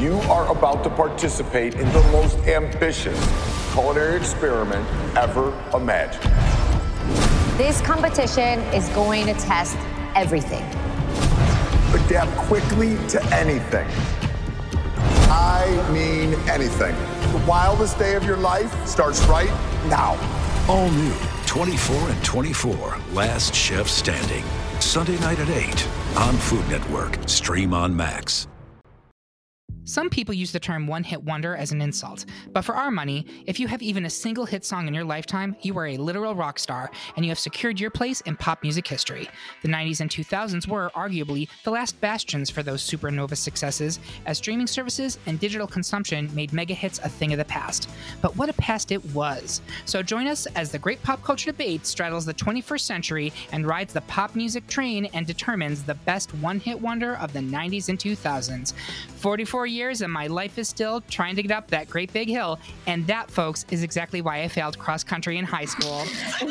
You are about to participate in the most ambitious culinary experiment ever imagined. This competition is going to test everything. Adapt quickly to anything. I mean anything. The wildest day of your life starts right now. All new 24 and 24, Last Chef Standing. Sunday night at 8 on Food Network. Stream on Max. Some people use the term one-hit wonder as an insult, but for our money, if you have even a single hit song in your lifetime, you are a literal rock star, and you have secured your place in pop music history. The 90s and 2000s were, arguably, the last bastions for those supernova successes, as streaming services and digital consumption made mega hits a thing of the past. But what a past it was. So join us as the great pop culture debate straddles the 21st century and rides the pop music train and determines the best one-hit wonder of the 90s and 2000s. 44 years and my life is still trying to get up that great big hill, and that, folks, is exactly why I failed cross country in high school.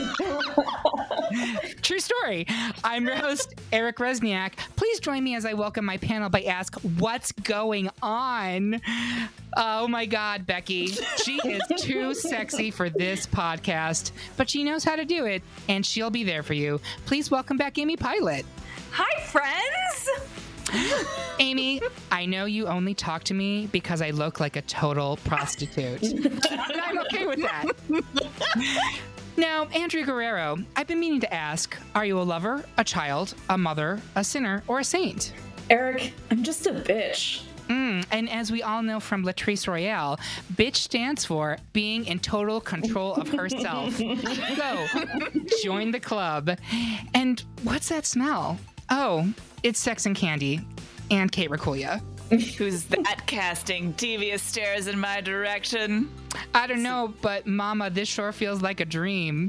True story. I'm your host, Eric Resniak. Please join me as I welcome my panel by ask, what's going on? Oh my God, Becky. She is too sexy for this podcast, but she knows how to do it, and she'll be there for you. Please welcome back Amy Pilot. Hi, friends. Amy, I know you only talk to me because I look like a total prostitute. And I'm okay with that. Now, Andrea Guerrero, I've been meaning to ask, are you a lover, a child, a mother, a sinner, or a saint? Eric, I'm just a bitch. And as we all know from Latrice Royale, bitch stands for being in total control of herself. So, join the club. And what's that smell? Oh, it's Sex and Candy and Kate Rakulia. Who's that casting devious stares in my direction? I don't know, but Mama, this sure feels like a dream.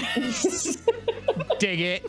Dig it.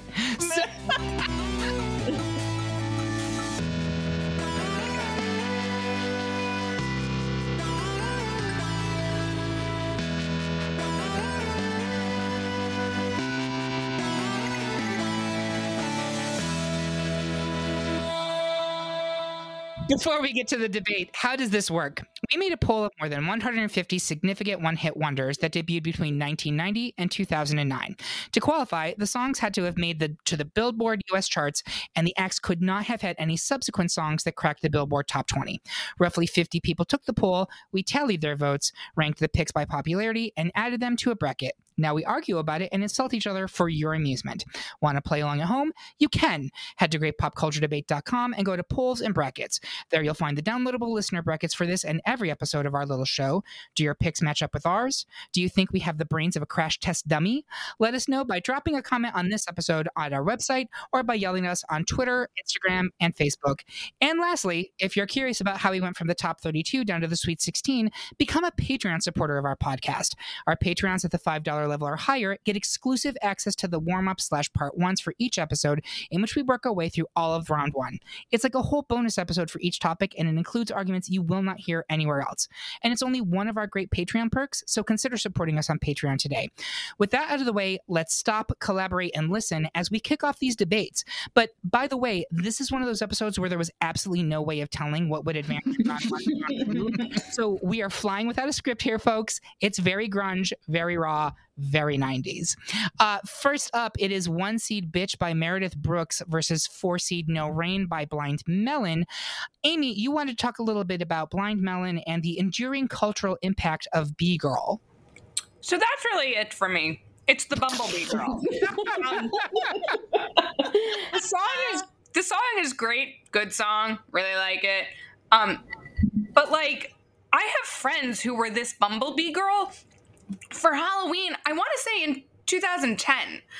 Before we get to the debate, how does this work? We made a poll of more than 150 significant one-hit wonders that debuted between 1990 and 2009. To qualify, the songs had to have made to the Billboard US charts, and the acts could not have had any subsequent songs that cracked the Billboard Top 20. Roughly 50 people took the poll, we tallied their votes, ranked the picks by popularity, and added them to a bracket. Now we argue about it and insult each other for your amusement. Want to play along at home? You can. Head to greatpopculturedebate.com and go to polls and brackets. There you'll find the downloadable listener brackets for this and every episode of our little show. Do your picks match up with ours? Do you think we have the brains of a crash test dummy? Let us know by dropping a comment on this episode on our website or by yelling at us on Twitter, Instagram, and Facebook. And lastly, if you're curious about how we went from the top 32 down to the Sweet 16, become a Patreon supporter of our podcast. Our Patreons at the $5 level or higher get exclusive access to the warm-up/part ones for each episode, in which we work our way through all of round one. It's like a whole bonus episode for each topic, and it includes arguments you will not hear anywhere else. And it's only one of our great Patreon perks, so consider supporting us on Patreon today. With that out of the way, let's stop, collaborate, and listen as we kick off these debates. But by the way, this is one of those episodes where there was absolutely no way of telling what would advance. So we are flying without a script here, folks. It's very grunge, very raw, very 90s. First up, it is 1 Seed Bitch by Meredith Brooks versus 4 Seed No Rain by Blind Melon. Amy, you wanted to talk a little bit about Blind Melon and the enduring cultural impact of B-Girl. So that's really it for me. It's the Bumblebee Girl. The song is great. Good song. Really like it. But like, I have friends who were this Bumblebee Girl for Halloween, I want to say in 2010.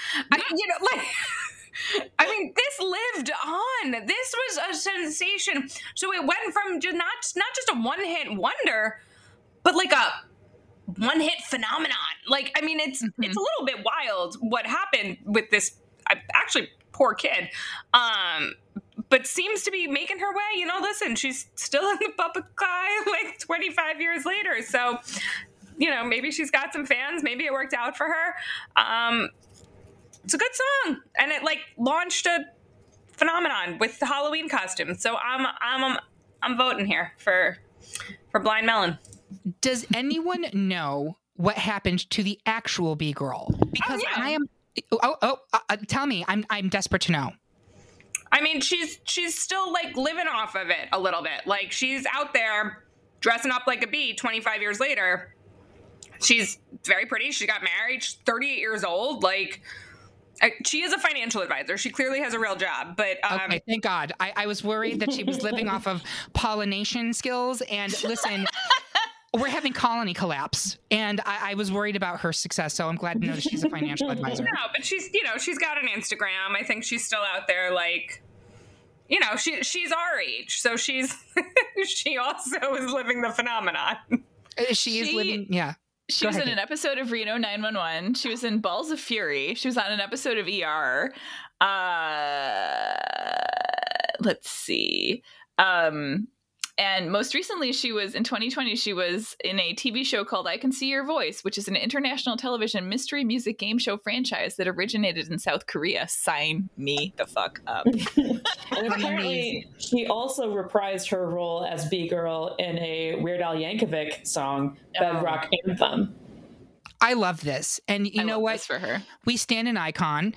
I mean, this lived on. This was a sensation. So it went from just not just a one-hit wonder, but like a one-hit phenomenon. Like, I mean, it's a little bit wild what happened with this actually poor kid. But seems to be making her way. You know, listen, she's still in the public eye like 25 years later. So, you know, maybe she's got some fans. Maybe it worked out for her. It's a good song, and it like launched a phenomenon with the Halloween costumes. So I'm voting here for for Blind Melon. Does anyone know what happened to the actual B-girl? Because I am. Tell me. I'm desperate to know. I mean, she's still like living off of it a little bit. Like she's out there dressing up like a bee 25 years later. She's very pretty. She got married. She's 38 years old. Like she is a financial advisor. She clearly has a real job. But okay, thank God. I was worried that she was living off of pollination skills. And listen. We're having colony collapse, and I was worried about her success, so I'm glad to know that she's a financial advisor. No, but she's got an Instagram. I think she's still out there, like, she's our age, so she also is living the phenomenon. She is living, yeah. She was in an episode of Reno 911. She was in Balls of Fury. She was on an episode of ER. Let's see. And most recently, in 2020, she was in a TV show called I Can See Your Voice, which is an international television mystery music game show franchise that originated in South Korea. Sign me the fuck up. And apparently, she also reprised her role as B-girl in a Weird Al Yankovic song, Bedrock Anthem. I love this. And you know what? For her. We stand an icon.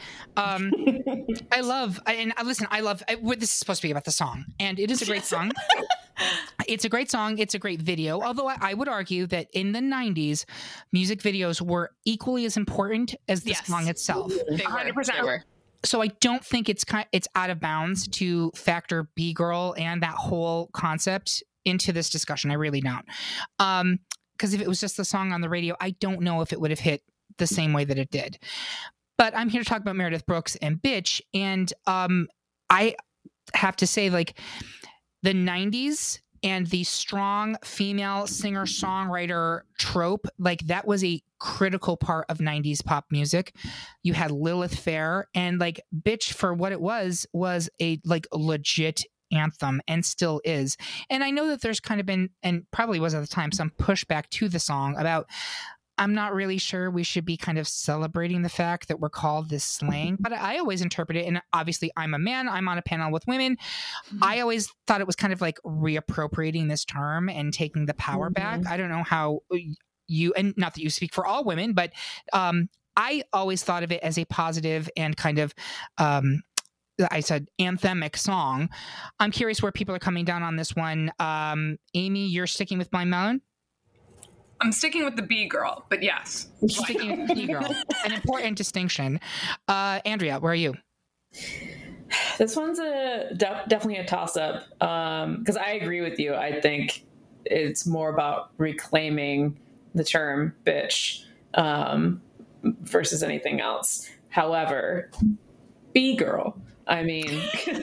I love, this is supposed to be about the song. And it is a great song. It's a great song. It's a great video. Although I would argue that in the 90s, music videos were equally as important as the song itself. They 100% were. So I don't think it's out of bounds to factor B-girl and that whole concept into this discussion. I really don't. Because if it was just the song on the radio, I don't know if it would have hit the same way that it did. But I'm here to talk about Meredith Brooks and Bitch. And I have to say, like, the 90s and the strong female singer-songwriter trope, like, that was a critical part of 90s pop music. You had Lilith Fair, and, like, Bitch, for what it was a, like, legit anthem, and still is. And I know that there's kind of been, and probably was at the time, some pushback to the song about, I'm not really sure we should be kind of celebrating the fact that we're called this slang, but I always interpret it, and obviously I'm a man, I'm on a panel with women. I always thought it was kind of like reappropriating this term and taking the power back. I don't know how you, and not that you speak for all women, but I always thought of it as a positive and kind of I said anthemic song. I'm curious where people are coming down on this one. Amy, you're sticking with Blind Melon? I'm sticking with the B-girl, but yes. Sticking with the B-girl. An important distinction. Andrea, where are you? This one's definitely a toss-up, because I agree with you. I think it's more about reclaiming the term bitch versus anything else. However, B-girl, I mean,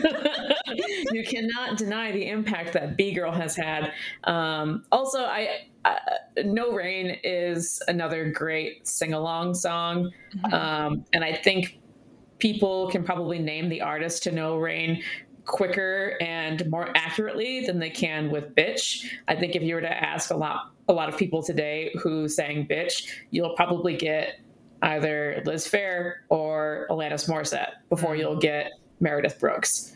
you cannot deny the impact that B-girl has had. Also, No Rain is another great sing-along song. And I think people can probably name the artist to No Rain quicker and more accurately than they can with Bitch. I think if you were to ask a lot of people today who sang Bitch, you'll probably get either Liz Phair or Alanis Morissette before you'll get Meredith Brooks.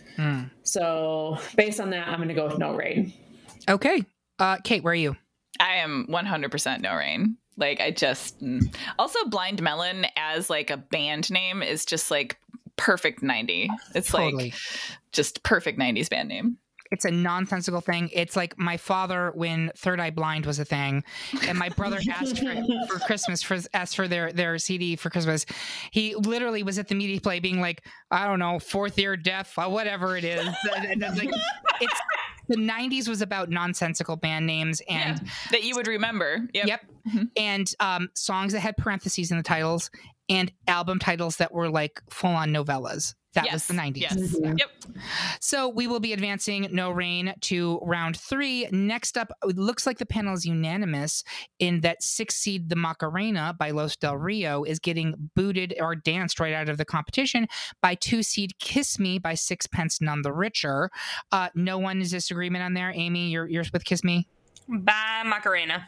So based on that, I'm going to go with No Rain. Okay. Kate, where are you? I am 100% No Rain. Like, I just... Also, Blind Melon as, like, a band name is just, like, perfect 90. It's, totally. Like, just perfect 90s band name. It's a nonsensical thing. It's like my father, when Third Eye Blind was a thing, and my brother asked for Christmas, asked for their CD for Christmas. He literally was at the media play being like, I don't know, Fourth Ear Deaf, whatever it is. And like, it's... The 90s was about nonsensical band names and that you would remember. Yep. Mm-hmm. And songs that had parentheses in the titles and album titles that were like full-on novellas. That was the 90s. Yes. Mm-hmm. Yep. So we will be advancing No Rain to round 3. Next up, it looks like the panel is unanimous in that 6 seed The Macarena by Los Del Rio is getting booted or danced right out of the competition by 2 seed Kiss Me by Sixpence None the Richer. No one is disagreement on there. Amy, you're with Kiss Me? By Macarena.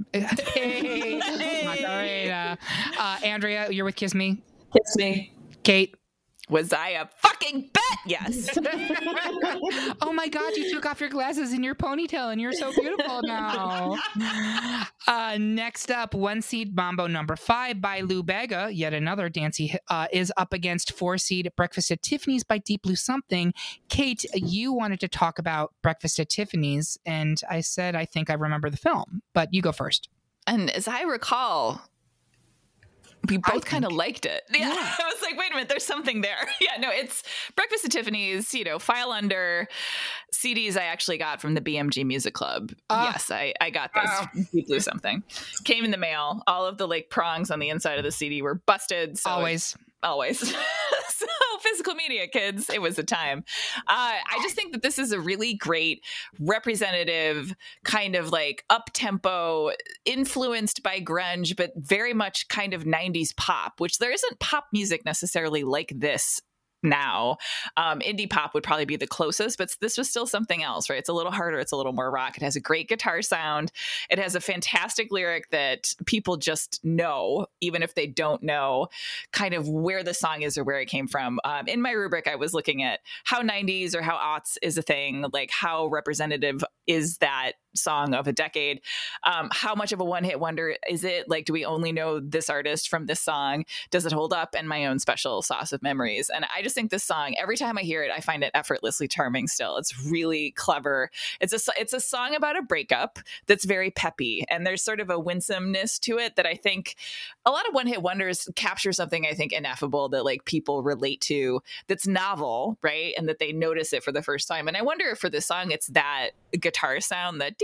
Hey, Macarena. Andrea, you're with Kiss Me? Kiss Me. Kate? Was I a fucking bet? Yes. Oh my God, you took off your glasses and your ponytail and you're so beautiful now. Next up, 1 seed Mambo number 5 by Lou Bega, yet another dancey, is up against 4 seed Breakfast at Tiffany's by Deep Blue Something. Kate, you wanted to talk about Breakfast at Tiffany's, and I said I think I remember the film, but you go first. And as I recall, we both kind of liked it. Yeah. I was like, wait a minute, there's something there. Yeah, no, it's Breakfast at Tiffany's, file under CDs I actually got from the BMG Music Club. Yes, I got this. Deep Blue Something. Came in the mail. All of the like prongs on the inside of the CD were busted. So Always. So physical media, kids, it was a time. I just think that this is a really great representative kind of like up-tempo, influenced by grunge, but very much kind of 90s pop, which there isn't pop music necessarily like this now. Indie pop would probably be the closest, but this was still something else, right? It's a little harder. It's a little more rock. It has a great guitar sound. It has a fantastic lyric that people just know, even if they don't know kind of where the song is or where it came from. In my rubric, I was looking at how 90s or how aughts is a thing, like how representative is that song of a decade? How much of a one-hit wonder is it? Like, do we only know this artist from this song? Does it hold up? And my own special sauce of memories. And I just think this song, every time I hear it, I find it effortlessly charming still. It's really clever. It's a song about a breakup that's very peppy, and there's sort of a winsomeness to it that I think a lot of one-hit wonders capture something, I think, ineffable that like people relate to, that's novel, right? And that they notice it for the first time. And I wonder if for this song, it's that guitar sound, that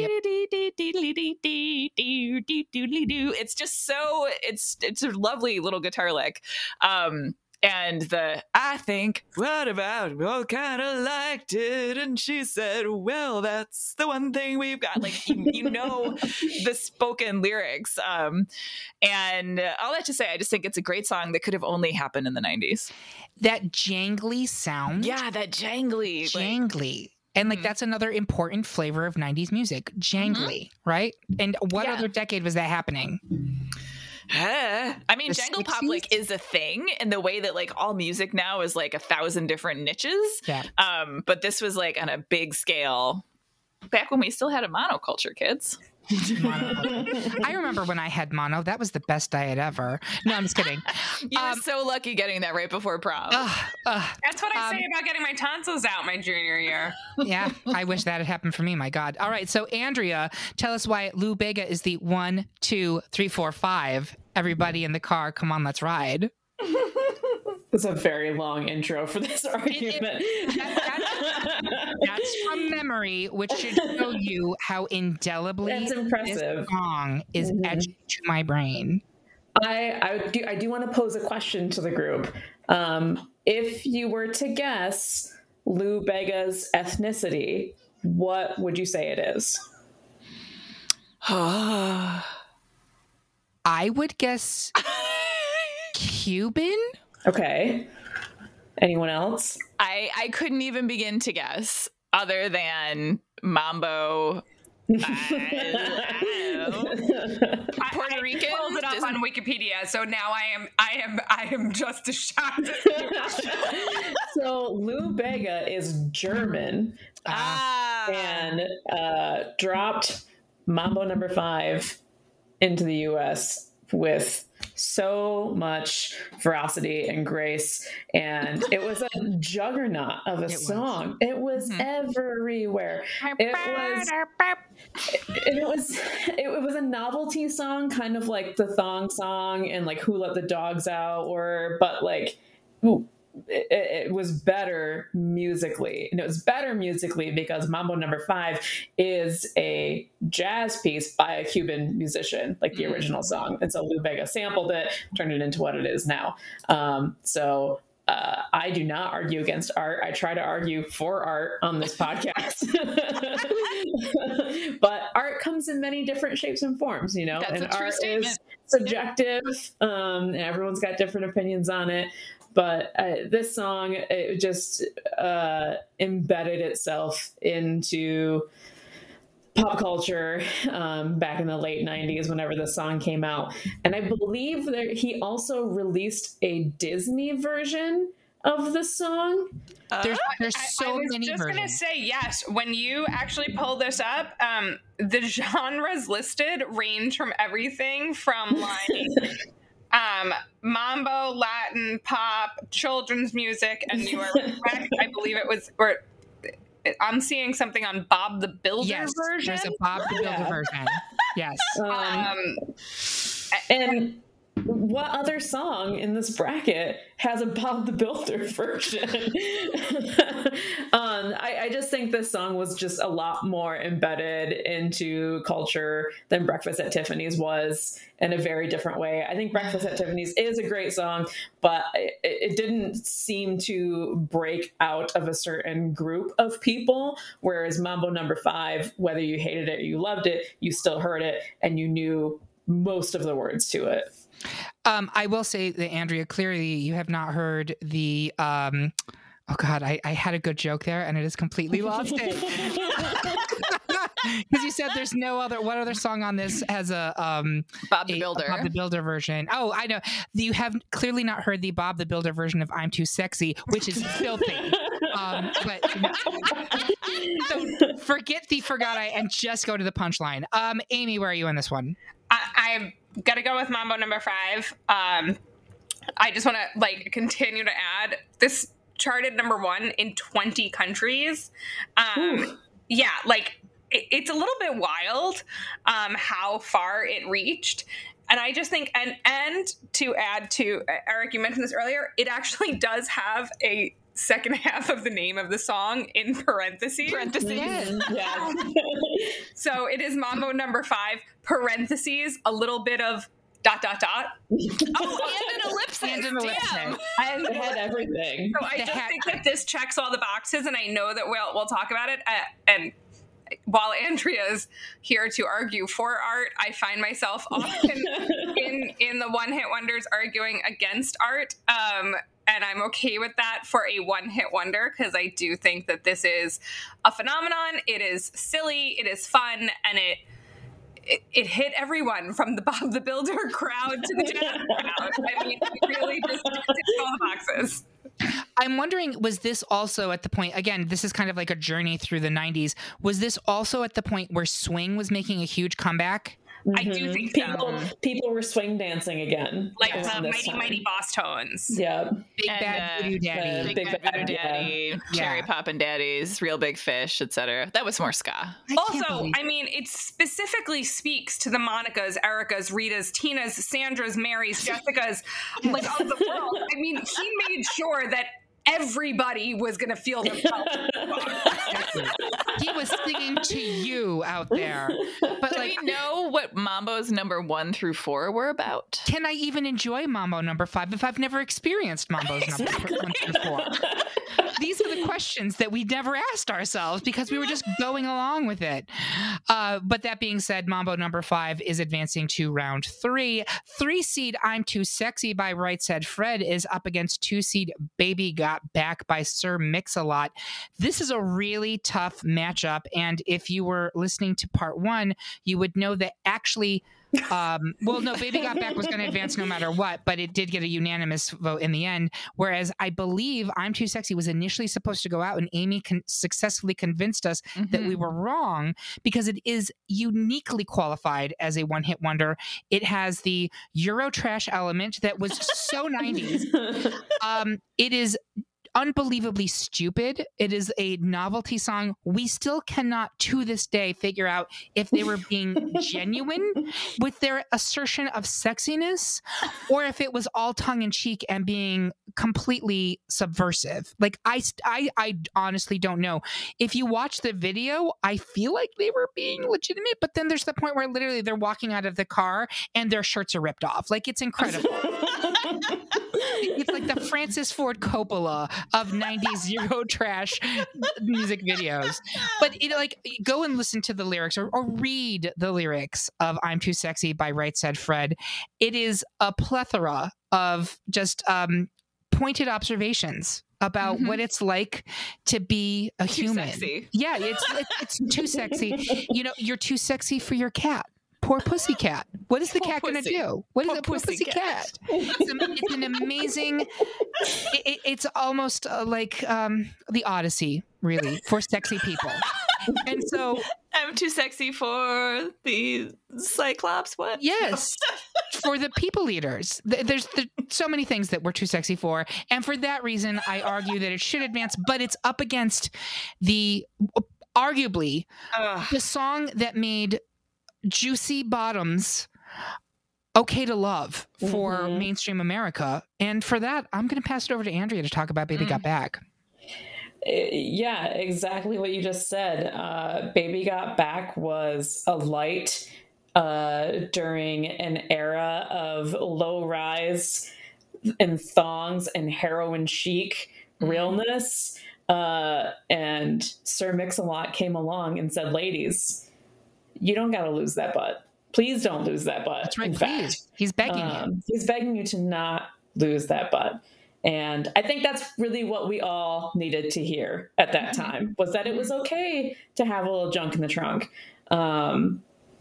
it's just so it's a lovely little guitar lick. And I think, what about, we all kind of liked it. And she said, well, that's the one thing we've got. Like, you know, the spoken lyrics. And all that to say, I just think it's a great song that could have only happened in the 90s. That jangly sound. Yeah, that jangly. Jangly. And like that's another important flavor of 90s music. Jangly, right? And what other decade was that happening? I mean, The jangle 60s? pop like is a thing in the way that like all music now is like 1,000 different niches. Yeah. But this was like on a big scale back when we still had a monoculture, kids. I remember when I had mono. That was the best diet ever. No, I'm just kidding. You were so lucky getting that right before prom. That's what I say about getting my tonsils out my junior year. Yeah, I wish that had happened for me. My God. All right. So, Andrea, tell us why Lou Bega is the 1, 2, 3, 4, 5. Everybody in the car, come on, let's ride. It's a very long intro for this argument. That's from memory, which should show you how indelibly That's impressive. This song is etched to my brain. I do want to pose a question to the group. If you were to guess Lou Bega's ethnicity, what would you say it is? I would guess Cuban. Okay. Anyone else? I couldn't even begin to guess other than Mambo. Puerto Rican. I pulled it up on Wikipedia, so now I am just as shocked. So Lou Bega is German and dropped Mambo number 5 into the US with so much ferocity and grace, and it was a juggernaut of a song. It was everywhere. It was a novelty song, kind of like the Thong Song and like Who Let the Dogs Out, but like it was better musically. And it was better musically because Mambo number 5 is a jazz piece by a Cuban musician, like the original song. And so Lou Bega sampled it, turned it into what it is now. I do not argue against art. I try to argue for art on this podcast. But art comes in many different shapes and forms, you know, That's and a true art statement. is subjective. And everyone's got different opinions on it. But this song, it just embedded itself into pop culture back in the late 90s whenever the song came out. And I believe that he also released a Disney version of the song. There's so many I was just gonna versions. say yes. When you actually pull this up, the genres listed range from everything from like mambo, Latin, pop, children's music, and you are correct. I believe it was. Or I'm seeing something on Bob the Builder Yes, version. there's a Bob the Builder version. Yes. And what other song in this bracket has a Bob the Builder version? I just think this song was just a lot more embedded into culture than Breakfast at Tiffany's was, in a very different way. I think Breakfast at Tiffany's is a great song, but it didn't seem to break out of a certain group of people, whereas Mambo No. 5, whether you hated it or you loved it, you still heard it and you knew most of the words to it. I will say that, Andrea, clearly you have not heard the oh God, I had a good joke there and it has completely lost it. Because you said there's no other. What other song on this has a Bob the Builder. Bob the Builder version? Oh, I know. You have clearly not heard the Bob the Builder version of "I'm Too Sexy," which is filthy. But so forget the forgot I and just go to the punchline. Amy, where are you on this one? I'm gonna go with Mambo No. 5. I just want to like continue to add this charted number 1 in 20 countries. Yeah, like it's a little bit wild how far it reached. And I just think, and to add to, Eric, you mentioned this earlier, it actually does have a second half of the name of the song in parentheses. Yeah. So it is Mambo No. 5, parentheses, a little bit of ... Oh, and an ellipsis. And an ellipsis. Damn. And it had everything. So I just think that this checks all the boxes, and I know that we'll talk about it. And while Andrea's here to argue for art, I find myself often in the one-hit wonders arguing against art. And I'm okay with that for a one-hit wonder, because I do think that this is a phenomenon. It is silly, it is fun, and it hit everyone from the Bob the Builder crowd to the jazz crowd. I mean, it really just ticks all the boxes. I'm wondering, was this also at the point, again, this is kind of like a journey through the 90s, was this also at the point where swing was making a huge comeback? I do think so. People were swing dancing again. Like the Mighty Boss Tones. Yeah. Big Bad Voodoo Daddy. Big Bad Voodoo Daddy, Cherry Poppin' Daddies, Real Big Fish, etc. That was more ska. Also, I mean, it specifically speaks to the Monica's, Erica's, Rita's, Tina's, Sandra's, Mary's, Jessica's, like of the world. I mean, he made sure that everybody was going to feel themselves. He was singing to you out there. But Do we know what Mambo's number 1 through 4 were about? Can I even enjoy Mambo No. 5 if I've never experienced Mambo's number 1 through 4? These are the questions that we never asked ourselves because we were just going along with it. But that being said, Mambo No. 5 is advancing to round 3. 3-seed I'm Too Sexy by Right Said Fred is up against 2-seed Baby Got Back by Sir Mix-a-Lot. This is a really tough matchup, and if you were listening to part 1, you would know that actually Baby Got Back was going to advance no matter what, but it did get a unanimous vote in the end. Whereas I believe I'm Too Sexy was initially supposed to go out, and Amy successfully convinced us that we were wrong because it is uniquely qualified as a one-hit wonder. It has the Eurotrash element that was so 90s. It is unbelievably stupid. It is a novelty song. We still cannot, to this day, figure out if they were being genuine with their assertion of sexiness or if it was all tongue-in-cheek and being completely subversive. Like, I honestly don't know. If you watch the video, I feel like they were being legitimate, but then there's the point where literally they're walking out of the car and their shirts are ripped off. Like, it's incredible. It's like the Francis Ford Coppola of 90s Eurotrash music videos. But go and listen to the lyrics or read the lyrics of I'm Too Sexy by Right Said Fred. It is a plethora of just pointed observations about what it's like to be a human. Sexy. Yeah, it's too sexy. You know, you're too sexy for your cat. Poor pussycat. What is the cat going to pussy. do? What is Poor a pussy cat? It's an amazing. It's almost like the Odyssey, really, for sexy people. And so I'm too sexy for the Cyclops. What? yes, for the people eaters. There's so many things that we're too sexy for, and for that reason, I argue that it should advance. But it's up against the arguably the song that made Juicy Bottoms okay to love for mainstream America. And for that, I'm going to pass it over to Andrea to talk about Baby Got Back. Yeah, exactly what you just said. Baby Got Back was a light during an era of low rise and thongs and heroin chic realness. And Sir Mix-a-Lot came along and said, ladies, you don't got to lose that butt. Please don't lose that butt. That's right. In Please. fact, He's begging you. He's begging you to not lose that butt. And I think that's really what we all needed to hear at that time, was that it was okay to have a little junk in the trunk. And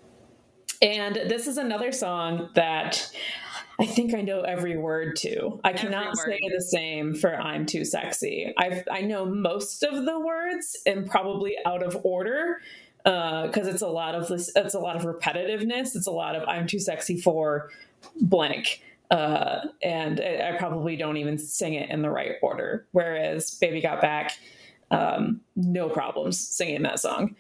this is another song that I think I know every word to. I cannot say the same for I'm Too Sexy. I know most of the words and probably out of order, because it's a lot of repetitiveness. It's a lot of I'm too sexy for blank. And I probably don't even sing it in the right order. Whereas Baby Got Back, no problems singing that song.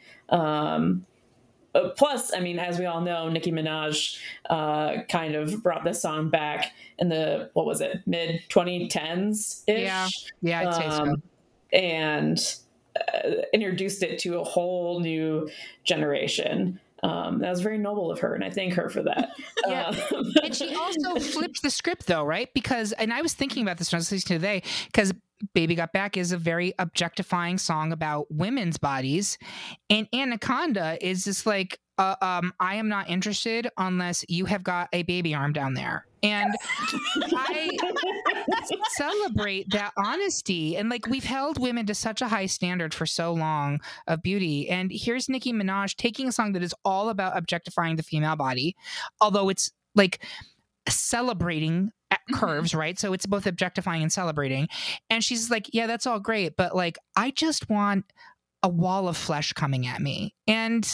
Plus, I mean, as we all know, Nicki Minaj kind of brought this song back in the, what was it, mid 2010s-ish? Yeah, I'd say so. And introduced it to a whole new generation. That was very noble of her, and I thank her for that. Yeah. And she also flipped the script, though, right? Because, and I was thinking about this when I was listening today, because Baby Got Back is a very objectifying song about women's bodies, and Anaconda is just like, I am not interested unless you have got a baby arm down there. And I celebrate that honesty. And like, we've held women to such a high standard for so long of beauty. And here's Nicki Minaj taking a song that is all about objectifying the female body, although it's like celebrating at curves, right? So it's both objectifying and celebrating. And she's like, yeah, that's all great, but like, I just want a wall of flesh coming at me. And,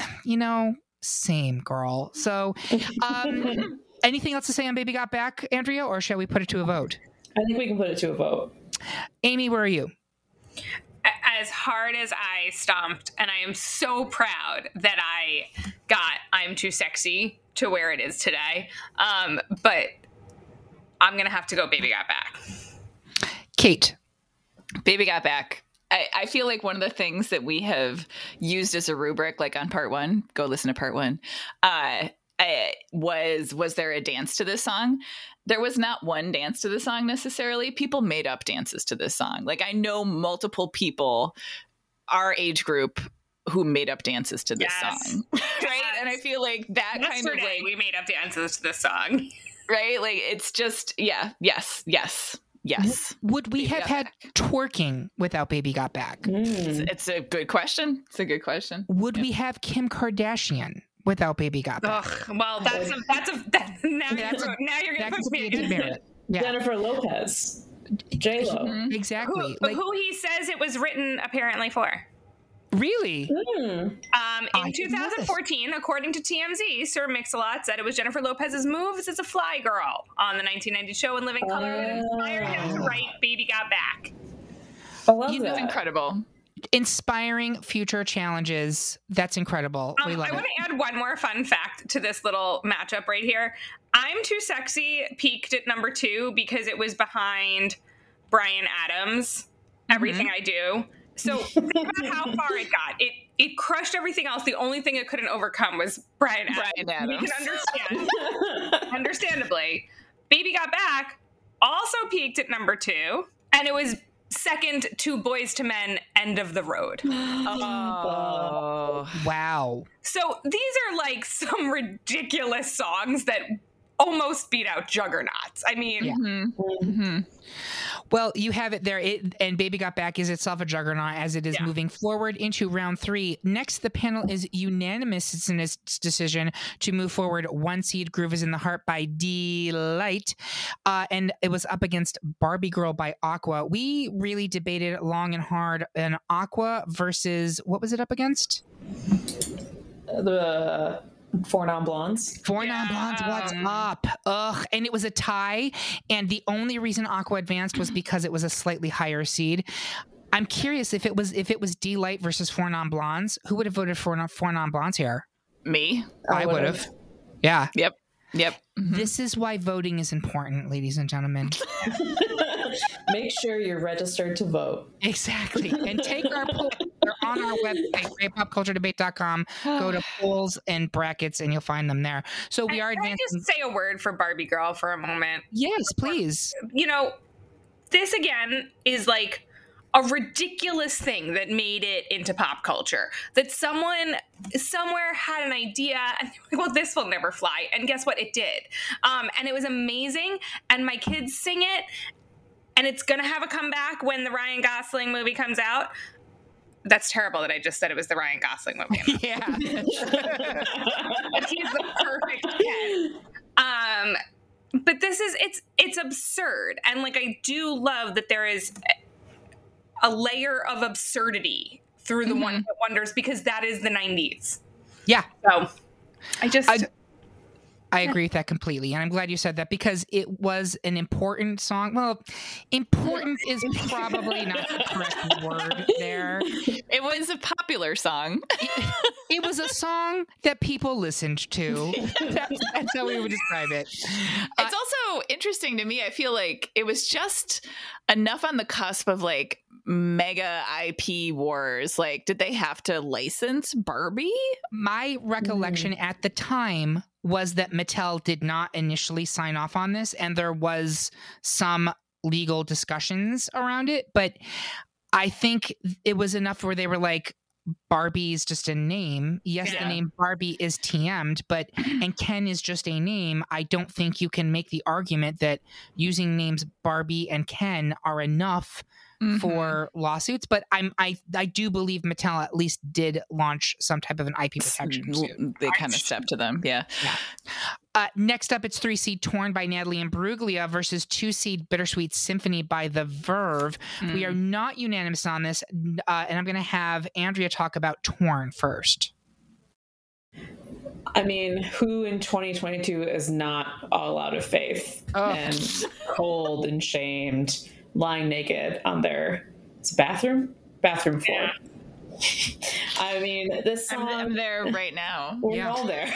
same girl. So, anything else to say on Baby Got Back, Andrea, or shall we put it to a vote? I think we can put it to a vote. Amy, where are you? As hard as I stomped, and I am so proud that I got I'm Too Sexy to where it is today. But I'm going to have to go Baby Got Back. Kate. Baby Got Back. I feel like one of the things that we have used as a rubric, like on part one, go listen to part one, was there a dance to this song? There was not one dance to the song necessarily. People made up dances to this song. Like, I know multiple people, our age group, who made up dances to this song. Right? And I feel like that kind of like, we made up dances to this song. Right? Like, it's just, yes. Would we have had twerking without Baby Got Back? It's a good question. Would we have Kim Kardashian without Baby Got Back? Well, now you're going to push me against Yeah. Jennifer Lopez. J-Lo. Exactly. Who he says it was written apparently for. Really? In 2014, according to TMZ, Sir Mix-a-Lot said it was Jennifer Lopez's moves as a fly girl on the 1990 show In Living Color that inspired him to write Baby Got Back. I love that. Incredible. Inspiring future challenges. That's incredible. We love I want to add one more fun fact to this little matchup right here. I'm Too Sexy peaked at number 2 because it was behind Bryan Adams' Everything I Do. So think about how far it got. It crushed everything else. The only thing it couldn't overcome was Bryan Adams. We can understand. Understandably. Baby Got Back also peaked at number 2, and it was second to Boyz II Men, End of the Road. Oh. Wow. So these are like some ridiculous songs that almost beat out Juggernauts. I mean, Well, you have it there. And Baby Got Back is itself a juggernaut as it is moving forward into round 3. Next, the panel is unanimous in its decision to move forward. 1 seed, Groove Is in the Heart by Delight. And it was up against Barbie Girl by Aqua. We really debated long and hard on Aqua versus, what was it up against? The Four Non-Blondes. Four Non-Blondes, what's up? Ugh. And it was a tie. And the only reason Aqua advanced was because it was a slightly higher seed. I'm curious if it was Delight versus Four Non-Blondes, who would have voted for Four Non-Blondes here? Me. I would have. Yeah. Yep. Mm-hmm. This is why voting is important, ladies and gentlemen. Make sure you're registered to vote. Exactly. And take our polls. They're on our website, greatpopculturedebate.com. Go to polls and brackets and you'll find them there. So we are advancing. Can I just say a word for Barbie Girl for a moment? Yes, please. You know, this again is like a ridiculous thing that made it into pop culture. That someone somewhere had an idea and they were like, well, this will never fly. And guess what? It did. And it was amazing. And my kids sing it. And it's going to have a comeback when the Ryan Gosling movie comes out. That's terrible that I just said it was the Ryan Gosling movie. Yeah. But he's the perfect Ken. But this is, it's absurd. And like, I do love that there is a layer of absurdity through the one-hit wonders because that is the 90s. Yeah. So I agree with that completely. And I'm glad you said that because it was an important song. Well, important is probably not the correct word there. It was a popular song. It was a song that people listened to. That's how we would describe it. It's also interesting to me. I feel like it was just enough on the cusp of like mega IP wars. Like, did they have to license Barbie? My recollection at the time was that Mattel did not initially sign off on this, and there was some legal discussions around it, but I think it was enough where they were like, Barbie's just a name. Yes, the name Barbie is TM'd, and Ken is just a name. I don't think you can make the argument that using names Barbie and Ken are enough for lawsuits, but I do believe Mattel at least did launch some type of an IP protection suit. They kind of stepped to them, yeah. Next up, it's 3 seed Torn by Natalie Imbruglia versus 2 seed Bittersweet Symphony by The Verve. We are not unanimous on this, and I'm going to have Andrea talk about Torn first. I mean, who in 2022 is not all out of faith and cold and shamed, lying naked on their bathroom floor? I mean, this song... I'm there right now. We're all there.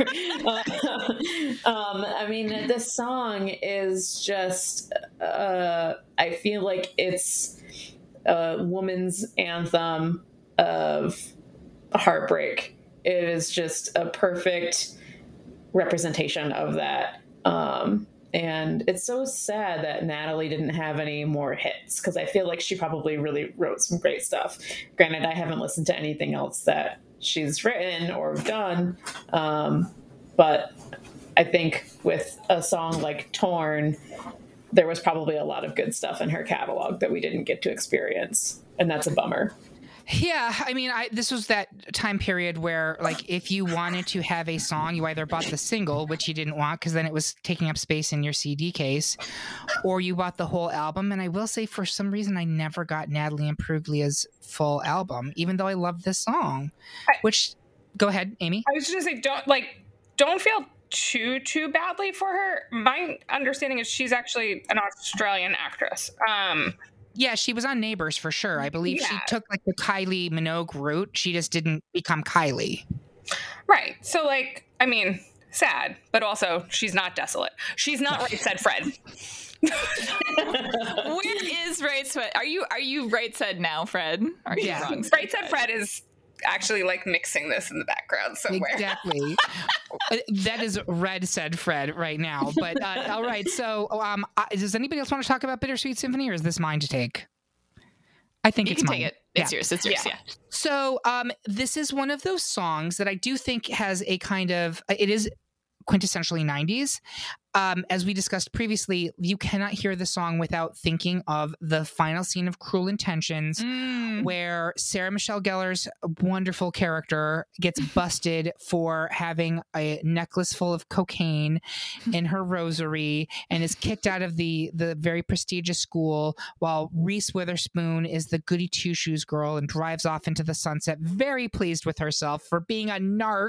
I mean, this song is just... I feel like it's a woman's anthem of heartbreak. It is just a perfect representation of that. And it's so sad that Natalie didn't have any more hits because I feel like she probably really wrote some great stuff. Granted, I haven't listened to anything else that she's written or done. But I think with a song like Torn, there was probably a lot of good stuff in her catalog that we didn't get to experience. And that's a bummer. Yeah, I mean, this was that time period where, like, if you wanted to have a song, you either bought the single, which you didn't want because then it was taking up space in your CD case, or you bought the whole album. And I will say, for some reason, I never got Natalie Imbruglia's full album, even though I love this song. Go ahead, Amy. I was just going to say, don't feel too badly for her. My understanding is she's actually an Australian actress. Yeah, she was on Neighbours for sure. I believe she took like the Kylie Minogue route. She just didn't become Kylie. Right. So, like, I mean, sad, but also she's not desolate. She's not Right Said Fred. Where is Right Said? Are you Right Said now, Fred? Are you wrong? Right Said Fred is actually like mixing this in the background somewhere. Exactly. That is Red Said Fred right now. But all right. So does anybody else want to talk about Bittersweet Symphony, or is this mine to take? I think it's mine. Take it. It's yours. It's yours. Yeah. So this is one of those songs that I do think has a kind of, it is quintessentially 90s. as we discussed previously, you cannot hear the song without thinking of the final scene of Cruel Intentions, where Sarah Michelle Gellar's wonderful character gets busted for having a necklace full of cocaine in her rosary and is kicked out of the very prestigious school, while Reese Witherspoon is the goody two-shoes girl and drives off into the sunset, very pleased with herself for being a narc.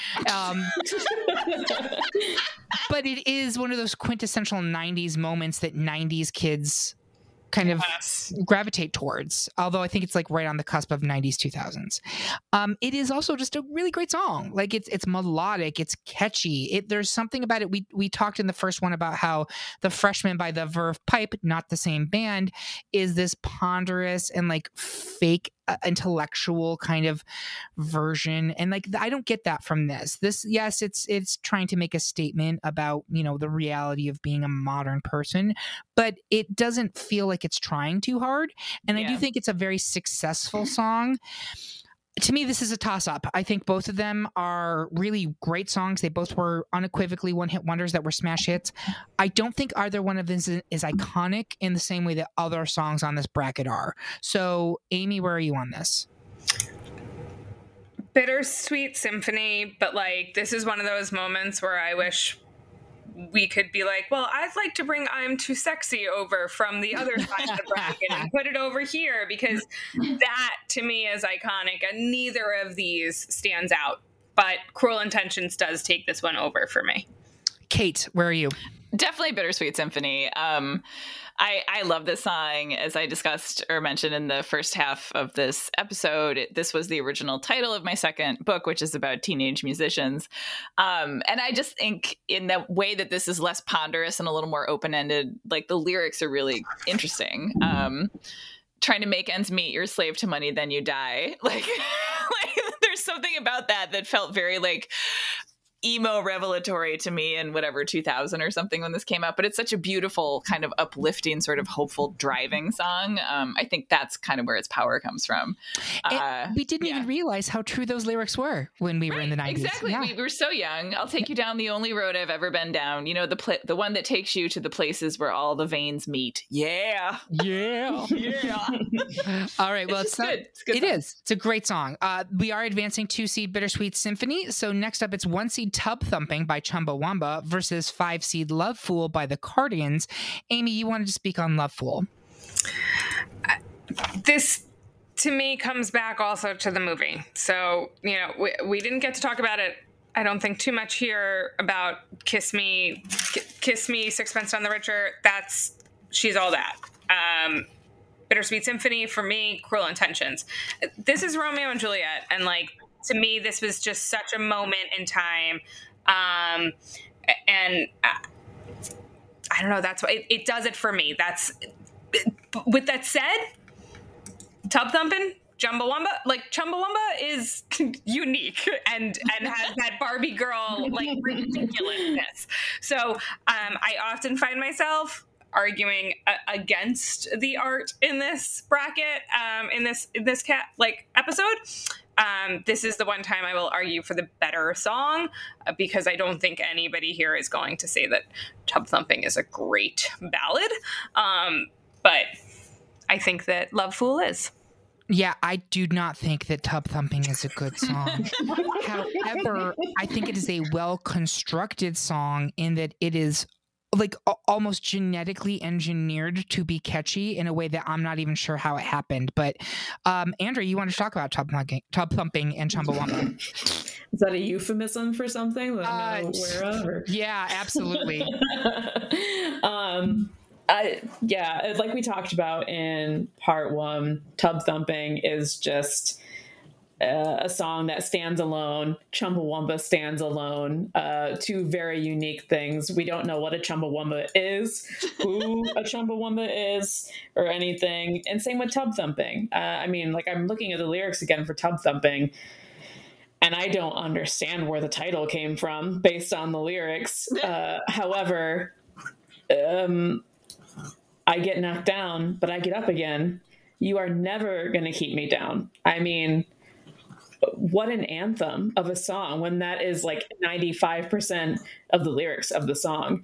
But it is one of those quintessential 90s moments that 90s kids kind of gravitate towards, although I think it's like right on the cusp of 90s 2000s. It is also just a really great song. Like it's melodic, it's catchy. There's something about it. We talked in the first one about how The Freshman by the Verve Pipe, not the same band, is this ponderous and like fake intellectual kind of version, and like I don't get that from this. Yes, it's trying to make a statement about, you know, the reality of being a modern person, but it doesn't feel like it's trying too hard, and I do think it's a very successful song. To me, this is a toss-up. I think both of them are really great songs. They both were unequivocally one-hit wonders that were smash hits. I don't think either one of them is iconic in the same way that other songs on this bracket are. So, Amy, where are you on this? Bittersweet Symphony, but like this is one of those moments where I wish we could be like, well, I'd like to bring I'm Too Sexy over from the other side of the bracket and put it over here, because that to me is iconic and neither of these stands out. But Cruel Intentions does take this one over for me. Kate, where are you? Definitely Bittersweet Symphony. I love this song. As I discussed or mentioned in the first half of this episode, this was the original title of my second book, which is about teenage musicians. And I just think in the way that this is less ponderous and a little more open-ended, like the lyrics are really interesting. Trying to make ends meet, you're a slave to money, then you die. Like there's something about that felt very like emo revelatory to me in whatever 2000 or something when this came out, but it's such a beautiful kind of uplifting sort of hopeful driving song. I think that's kind of where its power comes from. We didn't even realize how true those lyrics were when we were in the 90s. Exactly. Yeah. We were so young. I'll take you down the only road I've ever been down. You know, the one that takes you to the places where all the veins meet. Yeah. Yeah. All right. Well, it's good. It's good. It is. It's a great song. We are advancing 2-seed Bittersweet Symphony. So next up, it's 1-seed Tub Thumping by Chumbawamba versus 5-seed Love Fool by the Cardigans. Amy, you wanted to speak on Love Fool. This, to me, comes back also to the movie. So, you know, we didn't get to talk about it, I don't think, too much here about Kiss Me, Sixpence None the Richer. She's all that. Bittersweet Symphony, for me, Cruel Intentions. This is Romeo and Juliet, and like, to me, this was just such a moment in time. And I don't know, that's why it does it for me. With that said, Tub Thumping, Chumbawamba, like Chumbawamba is unique and has that Barbie girl like ridiculousness. So I often find myself arguing against the art in this bracket, in this episode. This is the one time I will argue for the better song, because I don't think anybody here is going to say that Tub Thumping is a great ballad. But I think that Love Fool is. Yeah, I do not think that Tub Thumping is a good song. However, I think it is a well-constructed song in that it is like almost genetically engineered to be catchy in a way that I'm not even sure how it happened. But Andrew, you want to talk about Tub Thumping and Chumbawamba? Is that a euphemism for something that I'm not aware of? Or? Yeah, absolutely. Like we talked about in part one, Tub Thumping is just a song that stands alone. Chumbawamba stands alone. Two very unique things. We don't know what a Chumbawamba is, who a Chumbawamba is, or anything. And same with Tub Thumping. I mean, like, I'm looking at the lyrics again for Tub Thumping, and I don't understand where the title came from based on the lyrics. However, I get knocked down, but I get up again. You are never going to keep me down. I mean, what an anthem of a song when that is like 95% of the lyrics of the song.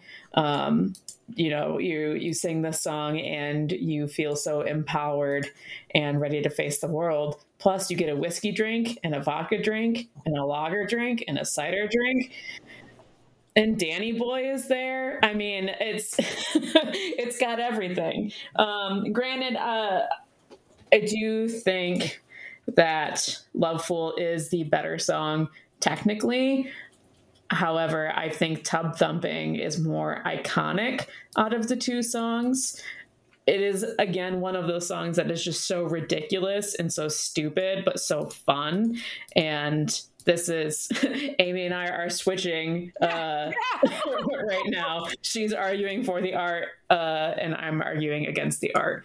You sing this song and you feel so empowered and ready to face the world. Plus you get a whiskey drink and a vodka drink and a lager drink and a cider drink. And Danny Boy is there. I mean, it's got everything. Granted, I do think that Loveful is the better song technically. However, I think Tub Thumping is more iconic out of the two songs. It is, again, one of those songs that is just so ridiculous and so stupid, but so fun. And this is, Amy and I are switching right now. She's arguing for the art, and I'm arguing against the art.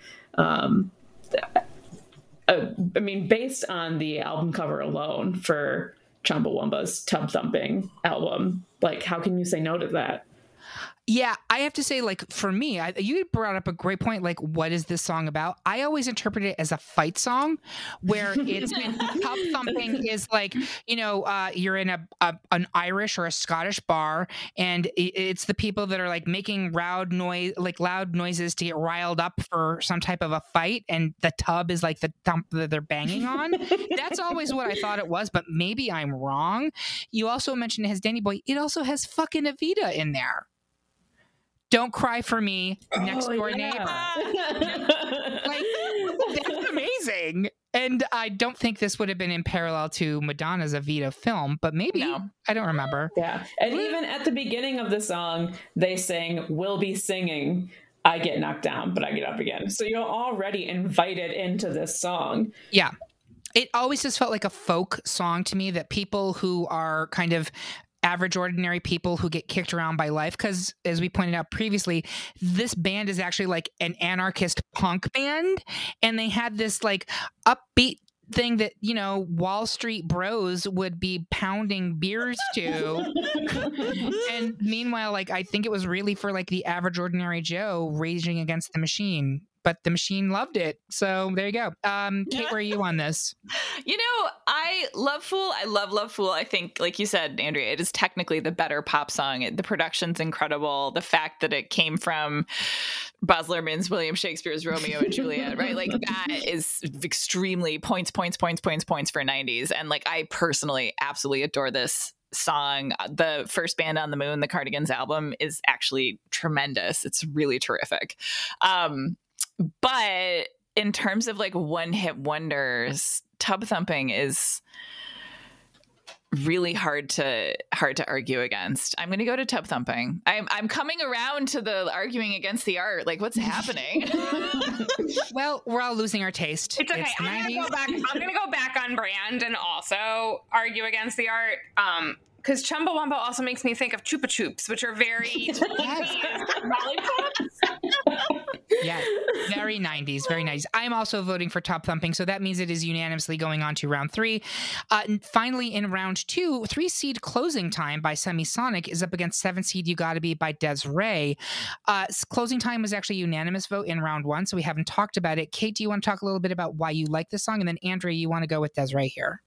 I mean, based on the album cover alone for Chumbawamba's Tub Thumping album, like, how can you say no to that? Yeah, I have to say, like, for me, you brought up a great point. Like, what is this song about? I always interpret it as a fight song, where it's Tub Thumping is like, you're in an Irish or a Scottish bar, and it's the people that are like making loud noises to get riled up for some type of a fight, and the tub is like the thump that they're banging on. That's always what I thought it was, but maybe I'm wrong. You also mentioned it has Danny Boy. It also has fucking Evita in there. Don't Cry for Me, Next Door Neighbor. Like, that's amazing. And I don't think this would have been in parallel to Madonna's Evita film, but maybe. No. I don't remember. Yeah. And even at the beginning of the song, they sing, "We'll be singing, I get knocked down, but I get up again." So you're already invited into this song. Yeah. It always just felt like a folk song to me, that people who are kind of average, ordinary people who get kicked around by life. Because as we pointed out previously, this band is actually like an anarchist punk band. And they had this like upbeat thing that, Wall Street bros would be pounding beers to. And meanwhile, like, I think it was really for like the average, ordinary Joe raging against the machine. But the machine loved it. So there you go. Kate, where are you on this? I love Fool. I love Fool. I think, like you said, Andrea, it is technically the better pop song. The production's incredible. The fact that it came from Baz Luhrmann's William Shakespeare's Romeo and Juliet, right? Like, that is extremely points for 90s. And like, I personally absolutely adore this song. The first Band on the Moon, the Cardigans album, is actually tremendous. It's really terrific. But in terms of like one-hit wonders, Tub Thumping is really hard to argue against. I'm going to go to Tub Thumping. I'm coming around to the arguing against the art. Like, what's happening? Well, we're all losing our taste. It's okay. I'm going to go back on brand and also argue against the art. Because Chumbawamba also makes me think of Chupa Chups, which are very lollipops. Yeah, very 90s, very 90s. I'm also voting for Tub Thumping, so that means it is unanimously going on to round 3. And finally, in round 2, 3-seed Closing Time by Semisonic is up against 7-seed You Gotta Be by Des'ree. Closing Time was actually a unanimous vote in round 1, so we haven't talked about it. Kate, do you want to talk a little bit about why you like this song? And then Andrea, you want to go with Des'ree here?